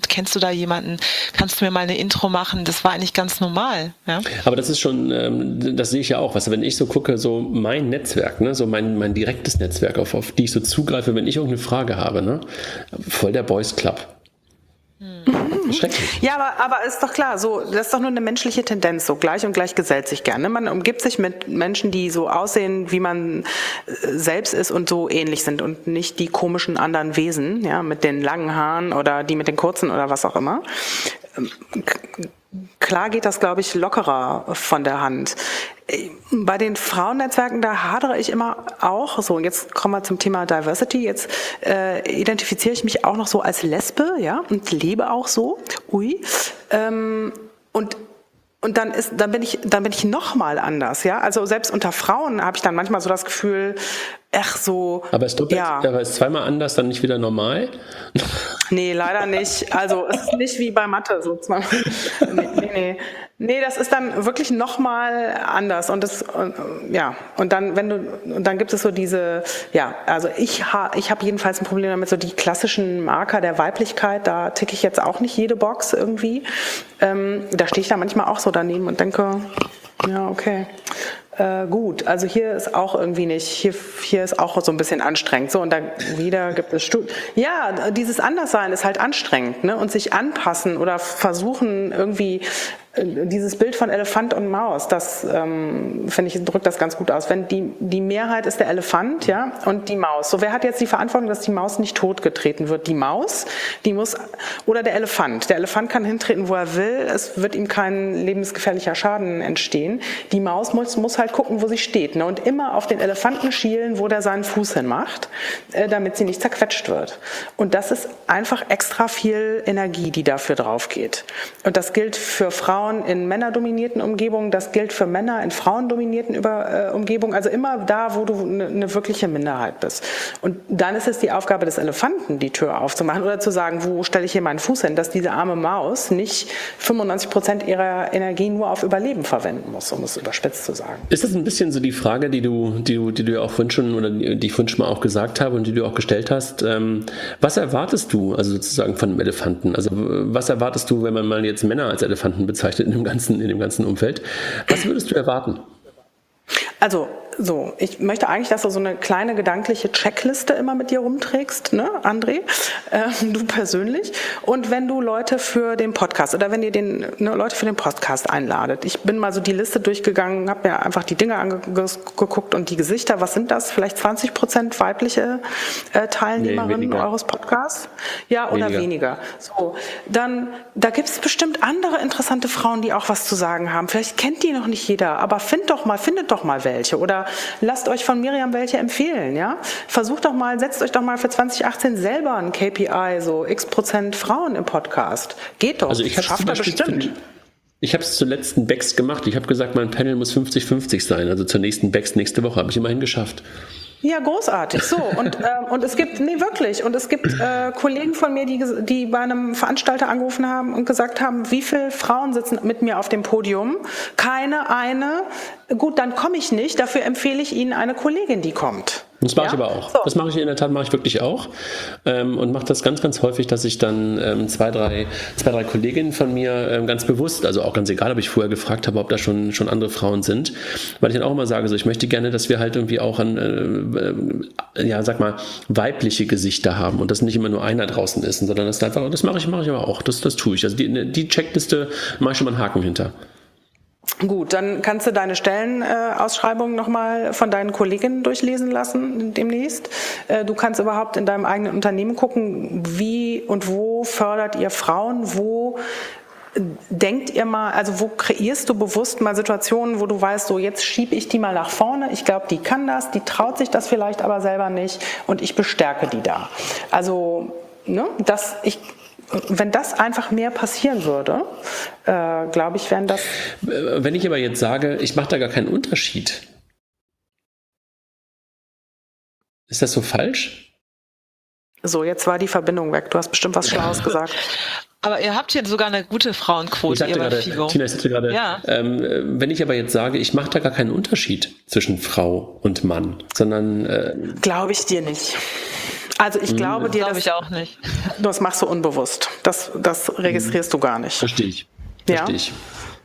kennst du da jemanden, kannst du mir mal eine Intro machen? Das war eigentlich ganz normal. Ja? Aber das ist schon, ähm, das sehe ich ja auch, was, wenn ich so gucke, so mein Netzwerk, ne, so mein, mein direktes Netzwerk, auf, auf die ich so zugreife, wenn ich irgendeine Frage habe, ne, voll der Boys Club. Mhm. Schrecklich. Ja, aber, aber ist doch klar, so, das ist doch nur eine menschliche Tendenz, so gleich und gleich gesellt sich gerne. Man umgibt sich mit Menschen, die so aussehen, wie man selbst ist und so ähnlich sind und nicht die komischen anderen Wesen, ja, mit den langen Haaren oder die mit den kurzen oder was auch immer. Klar geht das, glaube ich, lockerer von der Hand. Bei den Frauennetzwerken, da hadere ich immer auch, so, und jetzt kommen wir zum Thema Diversity, jetzt äh, identifiziere ich mich auch noch so als Lesbe, ja, und lebe auch so, ui, ähm, und Und dann ist, dann bin ich, dann bin ich noch mal anders, ja. Also selbst unter Frauen habe ich dann manchmal so das Gefühl, ach so. Aber ist doppelt, ja. aber ist zweimal anders dann nicht wieder normal? Nee, leider nicht. Also es ist nicht wie bei Mathe so zweimal. Nee, nee, nee. Nee, das ist dann wirklich noch mal anders und das, ja, und dann, wenn du, und dann gibt es so diese, ja, also ich habe, ich habe jedenfalls ein Problem damit, so die klassischen Marker der Weiblichkeit, da ticke ich jetzt auch nicht jede Box irgendwie. Ähm, da stehe ich da manchmal auch so daneben und denke, ja, okay. Äh, gut, also hier ist auch irgendwie nicht, hier, hier ist auch so ein bisschen anstrengend. So, und dann wieder gibt es Studien. Ja, dieses Anderssein ist halt anstrengend, ne? Und sich anpassen oder versuchen irgendwie dieses Bild von Elefant und Maus, das ähm, finde ich, drückt das ganz gut aus. Wenn die, die Mehrheit ist der Elefant, ja, und die Maus. So, wer hat jetzt die Verantwortung, dass die Maus nicht totgetreten wird? Die Maus, die muss, oder der Elefant. Der Elefant kann hintreten, wo er will. Es wird ihm kein lebensgefährlicher Schaden entstehen. Die Maus muss, muss halt gucken, wo sie steht, ne? Und immer auf den Elefanten schielen, wo der seinen Fuß hinmacht, äh, damit sie nicht zerquetscht wird. Und das ist einfach extra viel Energie, die dafür drauf geht. Und das gilt für Frauen in männerdominierten Umgebungen, das gilt für Männer in frauendominierten Über, äh, Umgebungen, also immer da, wo du eine ne wirkliche Minderheit bist. Und dann ist es die Aufgabe des Elefanten, die Tür aufzumachen oder zu sagen, wo stelle ich hier meinen Fuß hin, dass diese arme Maus nicht fünfundneunzig Prozent ihrer Energie nur auf Überleben verwenden muss, um es überspitzt zu sagen. Ist das ein bisschen so die Frage, die du, die du, die du ja auch vorhin schon, oder die ich vorhin schon mal auch gesagt habe und die du auch gestellt hast, ähm, was erwartest du, also sozusagen von einem Elefanten? Also was erwartest du, wenn man mal jetzt Männer als Elefanten bezeichnet in dem ganzen, in dem ganzen Umfeld? Was würdest du erwarten? Also, so, ich möchte eigentlich, dass du so eine kleine gedankliche Checkliste immer mit dir rumträgst, ne, André, äh, du persönlich. Und wenn du Leute für den Podcast oder wenn ihr den, ne, Leute für den Podcast einladet, ich bin mal so die Liste durchgegangen, habe mir einfach die Dinge angeguckt und die Gesichter, was sind das? Vielleicht zwanzig Prozent weibliche äh, Teilnehmerinnen nee, eures Podcasts? Ja, oder weniger. weniger. So, dann, da gibt es bestimmt andere interessante Frauen, die auch was zu sagen haben. Vielleicht kennt die noch nicht jeder, aber find doch mal, findet doch mal welche oder lasst euch von Miriam welche empfehlen, ja? Versucht doch mal, setzt euch doch mal für zwanzig achtzehn selber ein K P I, so x Prozent Frauen im Podcast. Geht doch, also ich schafft das bestimmt. Ich habe es zur letzten Bex gemacht. Ich habe gesagt, mein Panel muss fünfzig fünfzig sein. Also zur nächsten Bex nächste Woche habe ich immerhin geschafft. Ja, großartig. So, und, äh, und es gibt, nee, wirklich, und es gibt äh, Kollegen von mir, die, die bei einem Veranstalter angerufen haben und gesagt haben, wie viele Frauen sitzen mit mir auf dem Podium? Keine eine. Gut, dann komme ich nicht. Dafür empfehle ich Ihnen eine Kollegin, die kommt. Das mache ja? ich aber auch. So. Das mache ich in der Tat, mache ich wirklich auch. Ähm, und mache das ganz, ganz häufig, dass ich dann ähm, zwei, drei, zwei, drei Kolleginnen von mir ähm, ganz bewusst, also auch ganz egal, ob ich vorher gefragt habe, ob da schon, schon andere Frauen sind, weil ich dann auch immer sage, so ich möchte gerne, dass wir halt irgendwie auch an, äh, ja, sag mal, weibliche Gesichter haben und dass nicht immer nur einer draußen ist, sondern das einfach, das mache ich, mache ich aber auch. Das, das tue ich. Also die, die Checkliste mache ich schon mal einen Haken hinter. Gut, dann kannst du deine Stellenausschreibung äh, nochmal von deinen Kolleginnen durchlesen lassen demnächst. Äh, du kannst überhaupt in deinem eigenen Unternehmen gucken, wie und wo fördert ihr Frauen, wo denkt ihr mal, also wo kreierst du bewusst mal Situationen, wo du weißt, so jetzt schiebe ich die mal nach vorne, ich glaube, die kann das, die traut sich das vielleicht aber selber nicht und ich bestärke die da. Also, ne, dass ich wenn das einfach mehr passieren würde, äh, glaube ich, wären das... Wenn ich aber jetzt sage, ich mache da gar keinen Unterschied, ist das so falsch? So, jetzt war die Verbindung weg. Du hast bestimmt was Schlaues gesagt. Aber ihr habt hier sogar eine gute Frauenquote. Ich sagte gerade, Tina, ich sagte gerade, ja. ähm, wenn ich aber jetzt sage, ich mache da gar keinen Unterschied zwischen Frau und Mann, sondern... Äh, glaube ich dir nicht. Also ich glaube dir, glaube ich auch nicht. das machst du unbewusst. Das, das registrierst du gar nicht. Verstehe ich. Ja? Verstehe ich.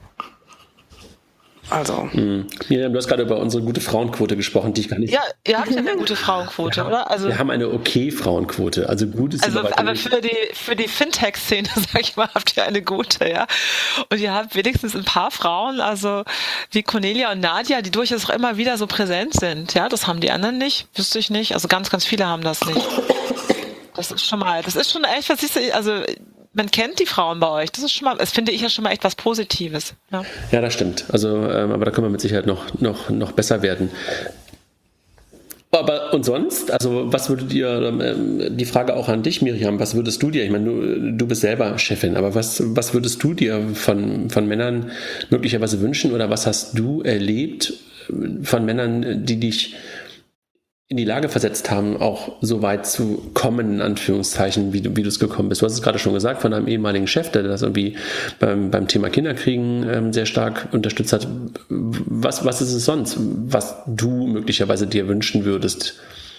Also. Mhm. Miriam, du hast gerade über unsere gute Frauenquote gesprochen, die ich gar nicht... Ja, ihr habt ja eine gute Frauenquote, ja, oder? Also, wir haben eine okay Frauenquote, also gut ist sie also, aber aber nicht. für die, für die Fintech-Szene, sag ich mal, habt ihr eine gute, ja. Und ihr habt wenigstens ein paar Frauen, also wie Cornelia und Nadia, die durchaus auch immer wieder so präsent sind, ja. Das haben die anderen nicht, wüsste ich nicht. Also ganz, ganz viele haben das nicht. Das ist schon mal, das ist schon echt, was siehst du, also man kennt die Frauen bei euch. Das ist schon mal, das finde ich ja schon mal echt was Positives. Ja, ja das stimmt. Also, ähm, aber da können wir mit Sicherheit noch, noch, noch besser werden. Aber und sonst? Also was würdet ihr, ähm, die Frage auch an dich, Miriam, was würdest du dir, ich meine, du, du bist selber Chefin, aber was, was würdest du dir von, von Männern möglicherweise wünschen oder was hast du erlebt von Männern, die dich in die Lage versetzt haben, auch so weit zu kommen, in Anführungszeichen, wie du, wie du es gekommen bist. Du hast es gerade schon gesagt, von einem ehemaligen Chef, der das irgendwie beim, beim Thema Kinderkriegen ähm, sehr stark unterstützt hat. Was, was ist es sonst, was du möglicherweise dir wünschen würdest?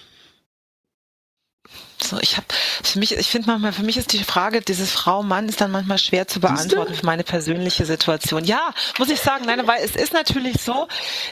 So, ich habe für mich, ich finde manchmal, für mich ist die Frage, dieses Frau-Mann ist dann manchmal schwer zu beantworten für meine persönliche Situation. Ja, muss ich sagen, nein, weil es ist natürlich so,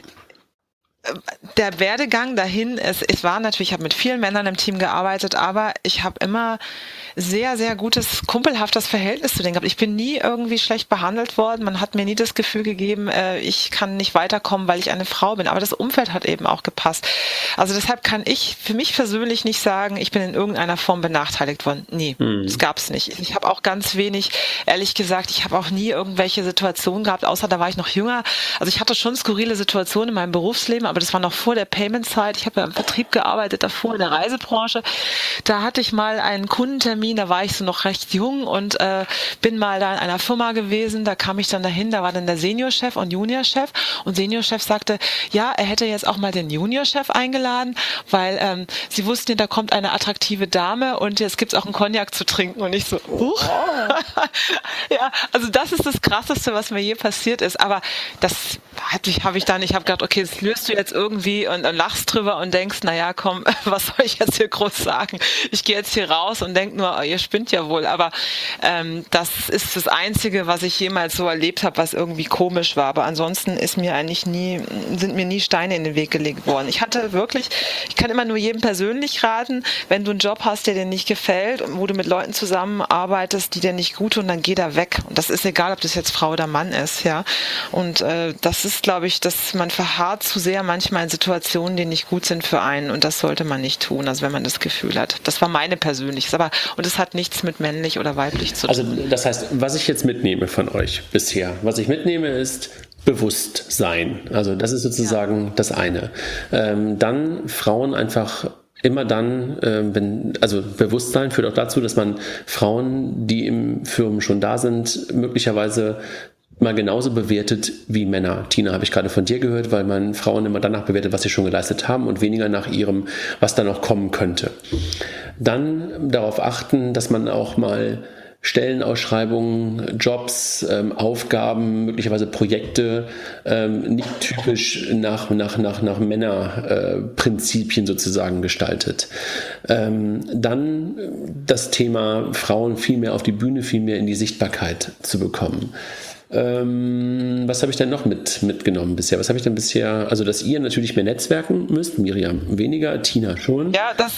der Werdegang dahin, es, es war natürlich, ich habe mit vielen Männern im Team gearbeitet, aber ich habe immer sehr, sehr gutes, kumpelhaftes Verhältnis zu denen gehabt. Ich bin nie irgendwie schlecht behandelt worden. Man hat mir nie das Gefühl gegeben, äh, ich kann nicht weiterkommen, weil ich eine Frau bin. Aber das Umfeld hat eben auch gepasst. Also deshalb kann ich für mich persönlich nicht sagen, ich bin in irgendeiner Form benachteiligt worden. Nee, mhm. das gab's nicht. Ich habe auch ganz wenig, ehrlich gesagt, ich habe auch nie irgendwelche Situationen gehabt, außer da war ich noch jünger. Also ich hatte schon skurrile Situationen in meinem Berufsleben, aber das war noch vor der Payment-Zeit. Ich habe ja im Vertrieb gearbeitet, davor in der Reisebranche. Da hatte ich mal einen Kundentermin, da war ich so noch recht jung und äh, bin mal da in einer Firma gewesen, da kam ich dann dahin, da war dann der Seniorchef und Juniorchef und Seniorchef sagte, ja, er hätte jetzt auch mal den Juniorchef eingeladen, weil ähm, sie wussten, da kommt eine attraktive Dame und jetzt gibt's auch einen Cognac zu trinken und ich so, huch. Oh. Ja, also das ist das Krasseste, was mir je passiert ist, aber das habe ich dann, ich habe gedacht, okay, das löst du jetzt irgendwie und, und lachst drüber und denkst, naja, komm, was soll ich jetzt hier groß sagen? Ich gehe jetzt hier raus und denk nur, oh, ihr spinnt ja wohl, aber ähm, das ist das Einzige, was ich jemals so erlebt habe, was irgendwie komisch war, aber ansonsten ist mir eigentlich nie, sind mir nie Steine in den Weg gelegt worden. Ich hatte wirklich, ich kann immer nur jedem persönlich raten, wenn du einen Job hast, der dir nicht gefällt und wo du mit Leuten zusammenarbeitest, die dir nicht gut tun, dann geh da weg. Und das ist egal, ob das jetzt Frau oder Mann ist, ja. Und äh, das ist, glaube ich, dass man verharrt zu sehr manchmal in Situationen, die nicht gut sind für einen und das sollte man nicht tun, also wenn man das Gefühl hat. Das war meine persönliches, aber und es hat nichts mit männlich oder weiblich zu tun. Also das heißt, was ich jetzt mitnehme von euch bisher, was ich mitnehme ist Bewusstsein. Also das ist sozusagen ja. das eine. Ähm, dann Frauen einfach immer dann, äh, wenn, also Bewusstsein führt auch dazu, dass man Frauen, die im Firmen schon da sind, möglicherweise mal genauso bewertet wie Männer. Tina, habe ich gerade von dir gehört, weil man Frauen immer danach bewertet, was sie schon geleistet haben und weniger nach ihrem, was da noch kommen könnte. Dann darauf achten, dass man auch mal Stellenausschreibungen, Jobs, ähm, Aufgaben, möglicherweise Projekte ähm, nicht typisch nach, nach, nach, nach Männerprinzipien äh, sozusagen gestaltet. Ähm, dann das Thema Frauen viel mehr auf die Bühne, viel mehr in die Sichtbarkeit zu bekommen. Ähm, was habe ich denn noch mit, mitgenommen bisher? Was habe ich denn bisher, also dass ihr natürlich mehr netzwerken müsst, Miriam weniger, Tina schon. Ja, das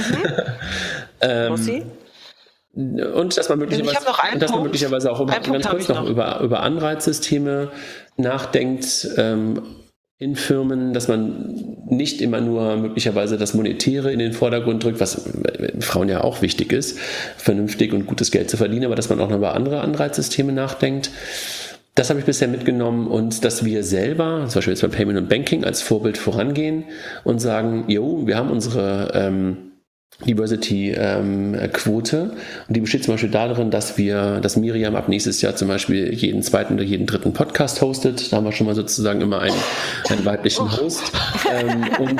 ähm, muss sie? Und dass man möglicherweise, und dass man möglicherweise auch über, ganz kurz noch über, über Anreizsysteme nachdenkt ähm, in Firmen, dass man nicht immer nur möglicherweise das Monetäre in den Vordergrund drückt, was Frauen ja auch wichtig ist, vernünftig und gutes Geld zu verdienen, aber dass man auch noch über andere Anreizsysteme nachdenkt. Das habe ich bisher mitgenommen und dass wir selber, zum Beispiel jetzt bei Payment und Banking, als Vorbild vorangehen und sagen, jo, wir haben unsere ähm, Diversity-Quote ähm, und die besteht zum Beispiel darin, dass wir, dass Miriam ab nächstes Jahr zum Beispiel jeden zweiten oder jeden dritten Podcast hostet. Da haben wir schon mal sozusagen immer einen, einen weiblichen Host. Ähm, und,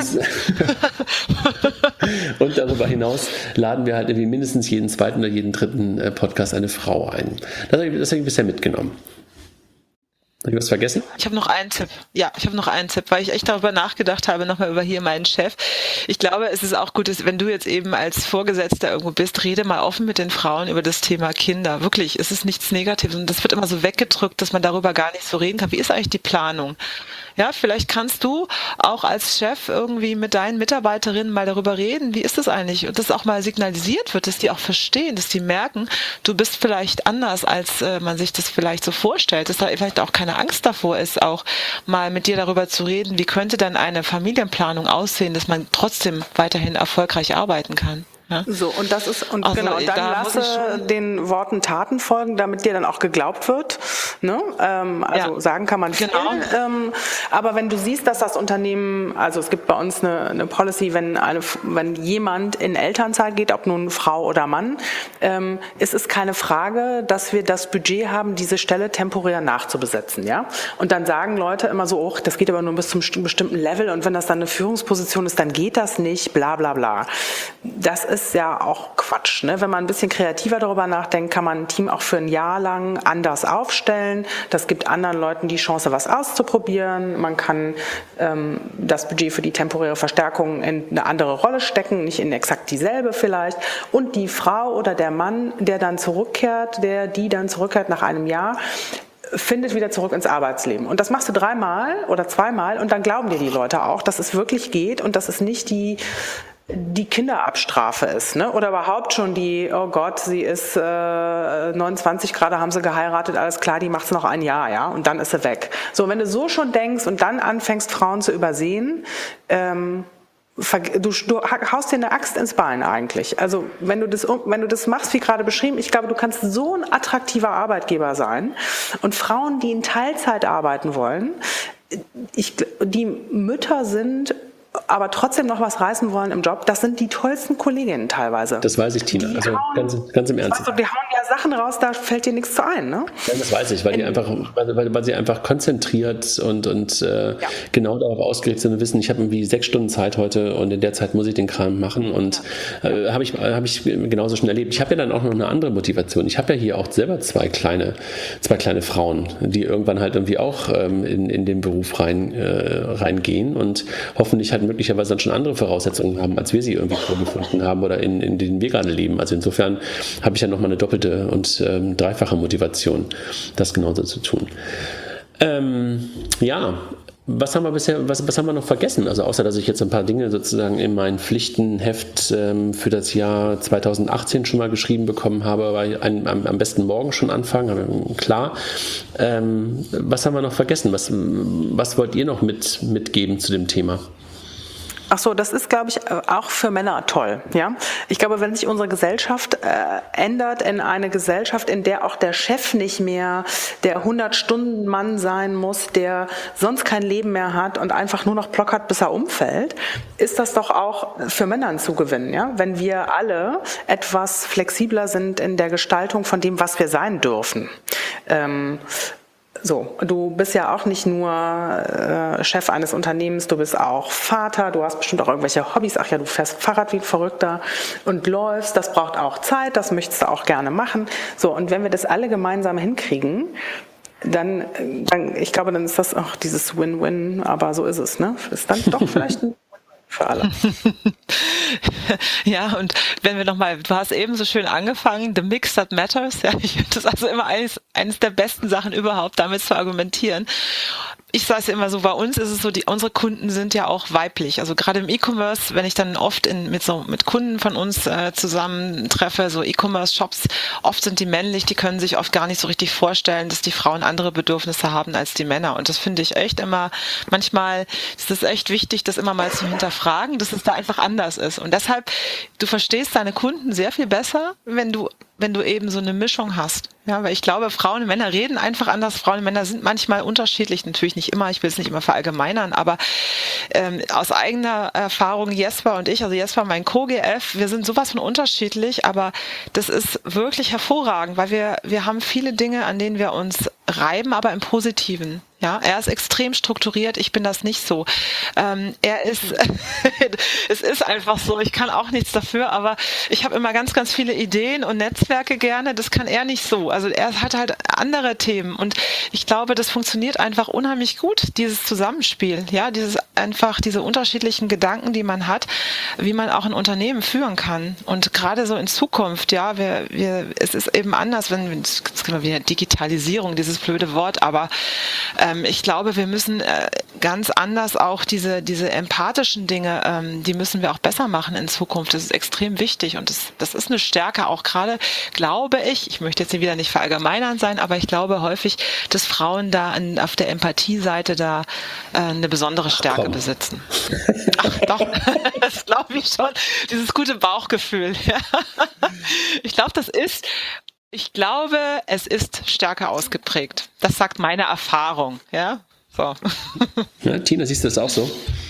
und darüber hinaus laden wir halt irgendwie mindestens jeden zweiten oder jeden dritten Podcast eine Frau ein. Das habe ich, das habe ich bisher mitgenommen. Habe ich was vergessen? Ich habe noch einen Tipp. Ja, ich habe noch einen Tipp, weil ich echt darüber nachgedacht habe, nochmal über hier meinen Chef. Ich glaube, es ist auch gut, dass, wenn du jetzt eben als Vorgesetzter irgendwo bist, rede mal offen mit den Frauen über das Thema Kinder. Wirklich, es ist nichts Negatives und das wird immer so weggedrückt, dass man darüber gar nicht so reden kann. Wie ist eigentlich die Planung? Ja, vielleicht kannst du auch als Chef irgendwie mit deinen Mitarbeiterinnen mal darüber reden, wie ist das eigentlich? Und das auch mal signalisiert wird, dass die auch verstehen, dass die merken, du bist vielleicht anders, als äh, man sich das vielleicht so vorstellt, dass da vielleicht auch keine Angst davor ist, auch mal mit dir darüber zu reden, wie könnte dann eine Familienplanung aussehen, dass man trotzdem weiterhin erfolgreich arbeiten kann. Ja. So, und das ist, und also, genau, dann da lasse den Worten Taten folgen, damit dir dann auch geglaubt wird. Ne? Ähm, also ja. sagen kann man viel. Genau. Ähm, aber wenn du siehst, dass das Unternehmen, also es gibt bei uns eine, eine Policy, wenn eine, wenn jemand in Elternzeit geht, ob nun Frau oder Mann, ähm, ist es keine Frage, dass wir das Budget haben, diese Stelle temporär nachzubesetzen. Ja? Und dann sagen Leute immer so, oh, das geht aber nur bis zum bestimmten Level und wenn das dann eine Führungsposition ist, dann geht das nicht, bla bla bla. Das ist ja auch Quatsch. Ne? Wenn man ein bisschen kreativer darüber nachdenkt, kann man ein Team auch für ein Jahr lang anders aufstellen. Das gibt anderen Leuten die Chance, was auszuprobieren. Man kann ähm, das Budget für die temporäre Verstärkung in eine andere Rolle stecken, nicht in exakt dieselbe vielleicht. Und die Frau oder der Mann, der dann zurückkehrt, der die dann zurückkehrt nach einem Jahr, findet wieder zurück ins Arbeitsleben. Und das machst du dreimal oder zweimal und dann glauben dir die Leute auch, dass es wirklich geht und dass es nicht die die Kinderabstrafe ist, ne? Oder überhaupt schon die, oh Gott, sie ist äh, neunundzwanzig, gerade haben sie geheiratet, alles klar, die macht's noch ein Jahr, ja, und dann ist sie weg. So, wenn du so schon denkst und dann anfängst, Frauen zu übersehen, ähm, Du, du haust dir eine Axt ins Bein eigentlich. Also wenn du das, wenn du das machst, wie gerade beschrieben, ich glaube, du kannst so ein attraktiver Arbeitgeber sein. Und Frauen, die in Teilzeit arbeiten wollen, ich, die Mütter sind, aber trotzdem noch was reißen wollen im Job, das sind die tollsten Kolleginnen teilweise. Das weiß ich, Tina. Die also hauen, ganz, ganz im Ernst. Also die hauen ja Sachen raus, da fällt dir nichts zu ein, ne? Ja, das weiß ich, weil die einfach, weil, weil sie einfach konzentriert und, und äh, ja. genau darauf ausgelegt sind und wissen, ich habe irgendwie sechs Stunden Zeit heute und in der Zeit muss ich den Kram machen und ja. äh, habe ich, hab ich genauso schon erlebt. Ich habe ja dann auch noch eine andere Motivation. Ich habe ja hier auch selber zwei kleine, zwei kleine Frauen, die irgendwann halt irgendwie auch ähm, in, in den Beruf rein, äh, reingehen und hoffentlich halt möglicherweise dann schon andere Voraussetzungen haben, als wir sie irgendwie vorgefunden haben oder in, in denen wir gerade leben. Also insofern habe ich ja nochmal eine doppelte und ähm, dreifache Motivation, das genauso zu tun. Ähm, ja, was haben wir bisher, was, was haben wir noch vergessen? Also außer, dass ich jetzt ein paar Dinge sozusagen in mein Pflichtenheft ähm, für das Jahr zweitausendachtzehn schon mal geschrieben bekommen habe, aber ein, am, am besten morgen schon anfangen, klar. Ähm, was haben wir noch vergessen? Was, was wollt ihr noch mit, mitgeben zu dem Thema? Ach so, das ist, glaube ich, auch für Männer toll. Ja, ich glaube, wenn sich unsere Gesellschaft äh, ändert in eine Gesellschaft, in der auch der Chef nicht mehr der hundert-Stunden-Mann sein muss, der sonst kein Leben mehr hat und einfach nur noch Block hat, bis er umfällt, ist das doch auch für Männer ein Zugewinn. Ja, wenn wir alle etwas flexibler sind in der Gestaltung von dem, was wir sein dürfen. Ähm, So, du bist ja auch nicht nur äh, Chef eines Unternehmens, du bist auch Vater, du hast bestimmt auch irgendwelche Hobbys. Ach ja, du fährst Fahrrad wie ein Verrückter und läufst, das braucht auch Zeit, das möchtest du auch gerne machen. So, und wenn wir das alle gemeinsam hinkriegen, dann, dann ich glaube, dann ist das auch dieses Win-Win, aber so ist es, ne? Ist dann doch vielleicht ein für alle. Ja, und wenn wir nochmal, du hast eben so schön angefangen, the mix that matters, ja, ich finde das also immer eines, eines der besten Sachen überhaupt, damit zu argumentieren. Ich sage es immer so, bei uns ist es so, die, unsere Kunden sind ja auch weiblich. Also gerade im E-Commerce, wenn ich dann oft in, mit so mit Kunden von uns äh, zusammentreffe, so E-Commerce-Shops, oft sind die männlich, die können sich oft gar nicht so richtig vorstellen, dass die Frauen andere Bedürfnisse haben als die Männer. Und das finde ich echt immer, manchmal ist es echt wichtig, das immer mal zu hinterfragen, dass es da einfach anders ist. Und deshalb, du verstehst deine Kunden sehr viel besser, wenn du wenn du eben so eine Mischung hast. Ja, weil ich glaube, Frauen und Männer reden einfach anders. Frauen und Männer sind manchmal unterschiedlich, natürlich nicht immer, ich will es nicht immer verallgemeinern, aber ähm, aus eigener Erfahrung, Jesper und ich, also Jesper, mein Co-G F, wir sind sowas von unterschiedlich, aber das ist wirklich hervorragend, weil wir, wir haben viele Dinge, an denen wir uns reiben, aber im Positiven. Ja, er ist extrem strukturiert, ich bin das nicht so. Ähm, er ist, es ist einfach so, ich kann auch nichts dafür, aber ich habe immer ganz, ganz viele Ideen und Netzwerke gerne, das kann er nicht so. Also er hat halt andere Themen und ich glaube, das funktioniert einfach unheimlich gut, dieses Zusammenspiel, ja, dieses einfach, diese unterschiedlichen Gedanken, die man hat, wie man auch ein Unternehmen führen kann. Und gerade so in Zukunft, ja, wir, wir, es ist eben anders, wenn, jetzt kommen wir wieder Digitalisierung, dieses blöde Wort, aber ähm, ich glaube, wir müssen äh, ganz anders auch diese, diese empathischen Dinge, ähm, die müssen wir auch besser machen in Zukunft. Das ist extrem wichtig und das, das ist eine Stärke auch gerade, glaube ich, ich möchte jetzt hier wieder nicht verallgemeinern sein, aber ich glaube häufig, dass Frauen da an, auf der Empathie-Seite da äh, eine besondere Stärke Komm. besitzen. Ach doch, das glaube ich schon. Dieses gute Bauchgefühl. Ja. Ich glaube, das ist Ich glaube, es ist stärker ausgeprägt. Das sagt meine Erfahrung. Ja, so. Ja, Tina, siehst du das auch so?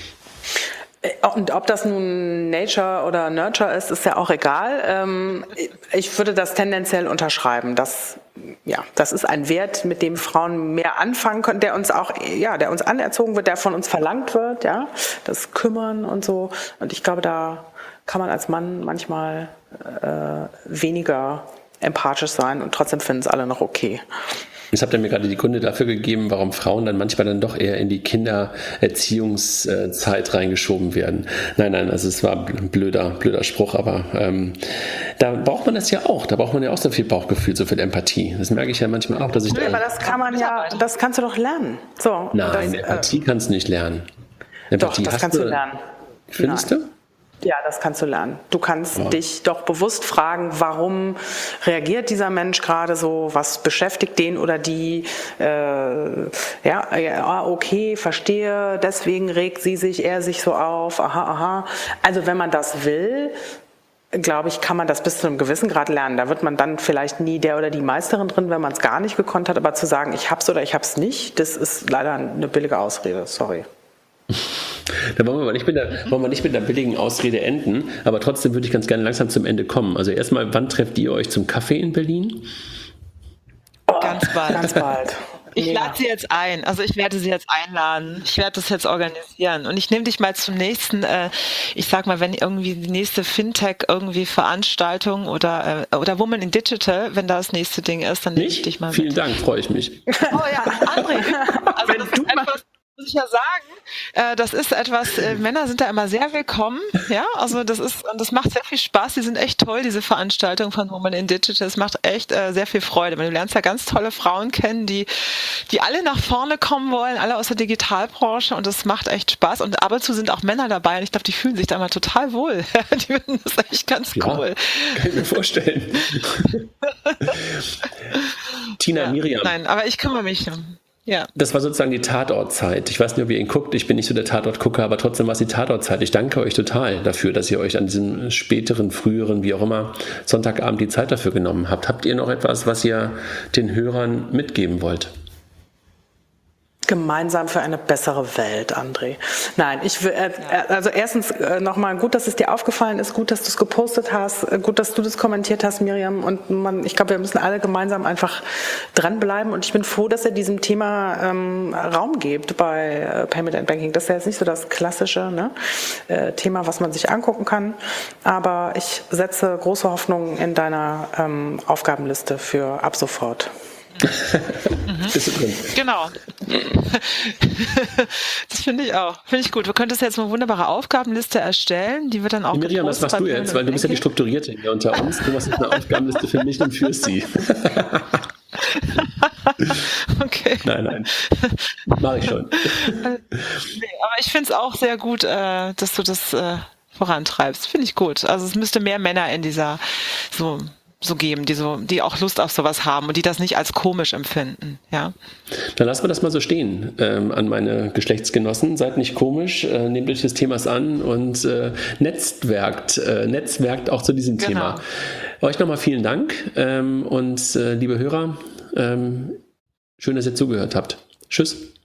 Und ob das nun Nature oder Nurture ist, ist ja auch egal. Ich würde das tendenziell unterschreiben. Das, ja, das ist ein Wert, mit dem Frauen mehr anfangen können, der uns auch, ja, der uns anerzogen wird, der von uns verlangt wird, ja, das Kümmern und so. Und ich glaube, da kann man als Mann manchmal äh, weniger empathisch sein und trotzdem finden es alle noch okay. Jetzt habt ihr mir gerade die Gründe dafür gegeben, warum Frauen dann manchmal dann doch eher in die Kindererziehungszeit reingeschoben werden. Nein, nein, also es war ein blöder, blöder Spruch, aber ähm, da braucht man das ja auch. Da braucht man ja auch so viel Bauchgefühl, so viel Empathie. Das merke ich ja manchmal auch, dass ich. Nee, da aber das kann man ja, das kannst du doch lernen. So, nein, das, Empathie äh, kannst du nicht lernen. Empathie doch, das kannst du lernen. Findest nein. du? Ja, das kannst du lernen. Du kannst ja. dich doch bewusst fragen, warum reagiert dieser Mensch gerade so, was beschäftigt den oder die, äh, ja, ja, okay, verstehe, deswegen regt sie sich, er sich so auf, aha, aha. Also wenn man das will, glaube ich, kann man das bis zu einem gewissen Grad lernen. Da wird man dann vielleicht nie der oder die Meisterin drin, wenn man es gar nicht gekonnt hat, aber zu sagen, ich hab's oder ich hab's nicht, das ist leider eine billige Ausrede, sorry. Da wollen wir, mal nicht mit der, wollen wir nicht mit einer billigen Ausrede enden, aber trotzdem würde ich ganz gerne langsam zum Ende kommen. Also erstmal, wann trefft ihr euch zum Kaffee in Berlin? Oh, ganz bald. Ganz bald. Ich lade sie jetzt ein, also ich werde sie jetzt einladen, ich werde das jetzt organisieren und ich nehme dich mal zum nächsten, äh, ich sag mal, wenn irgendwie die nächste Fintech irgendwie Veranstaltung oder äh, oder Woman in Digital, wenn da das nächste Ding ist, dann nehme ich dich mal mit. Vielen Dank, freue ich mich. Oh ja, André, also das ist etwas, muss ich ja sagen, äh, das ist etwas, äh, Männer sind da immer sehr willkommen, ja, also das ist, und das macht sehr viel Spaß, die sind echt toll, diese Veranstaltung von Women in Digital, das macht echt äh, sehr viel Freude, du lernst ja ganz tolle Frauen kennen, die, die alle nach vorne kommen wollen, alle aus der Digitalbranche und das macht echt Spaß und ab und zu sind auch Männer dabei und ich glaube, die fühlen sich da immer total wohl, die finden das echt ganz ja, cool. Kann ich mir vorstellen. Tina, ja, Miriam. Nein, aber ich kümmere mich um. Ja. Das war sozusagen die Tatortzeit. Ich weiß nicht, ob ihr ihn guckt, ich bin nicht so der Tatortgucker, aber trotzdem war es die Tatortzeit. Ich danke euch total dafür, dass ihr euch an diesem späteren, früheren, wie auch immer, Sonntagabend die Zeit dafür genommen habt. Habt ihr noch etwas, was ihr den Hörern mitgeben wollt? Gemeinsam für eine bessere Welt, André. Nein, ich will, äh, also erstens äh, nochmal gut, dass es dir aufgefallen ist, gut, dass du es gepostet hast, äh, gut, dass du das kommentiert hast, Miriam. Und man, ich glaube, wir müssen alle gemeinsam einfach dranbleiben. Und ich bin froh, dass ihr diesem Thema ähm, Raum gebt bei äh, Payment and Banking. Das ist ja jetzt nicht so das klassische ne, äh, Thema, was man sich angucken kann. Aber ich setze große Hoffnungen in deiner ähm, Aufgabenliste für ab sofort. Bist du drin? Genau. Das finde ich auch. Finde ich gut. Du könntest jetzt eine wunderbare Aufgabenliste erstellen, die wird dann auch Miriam, was machst du jetzt? Weil du bist ja die Strukturierte hier unter uns. Du machst jetzt eine Aufgabenliste für mich und führst sie. Okay. Nein, nein. Mach ich schon. Nee, aber ich finde es auch sehr gut, äh, dass du das äh, vorantreibst. Finde ich gut. Also es müsste mehr Männer in dieser so so geben, die so, die auch Lust auf sowas haben und die das nicht als komisch empfinden, ja. Dann lassen wir das mal so stehen ähm, an meine Geschlechtsgenossen. Seid nicht komisch, äh, nehmt euch des Themas an und äh, netzwerkt, äh, netzwerkt auch zu diesem genau. Thema. Euch nochmal vielen Dank ähm, und äh, liebe Hörer, ähm, schön, dass ihr zugehört habt. Tschüss.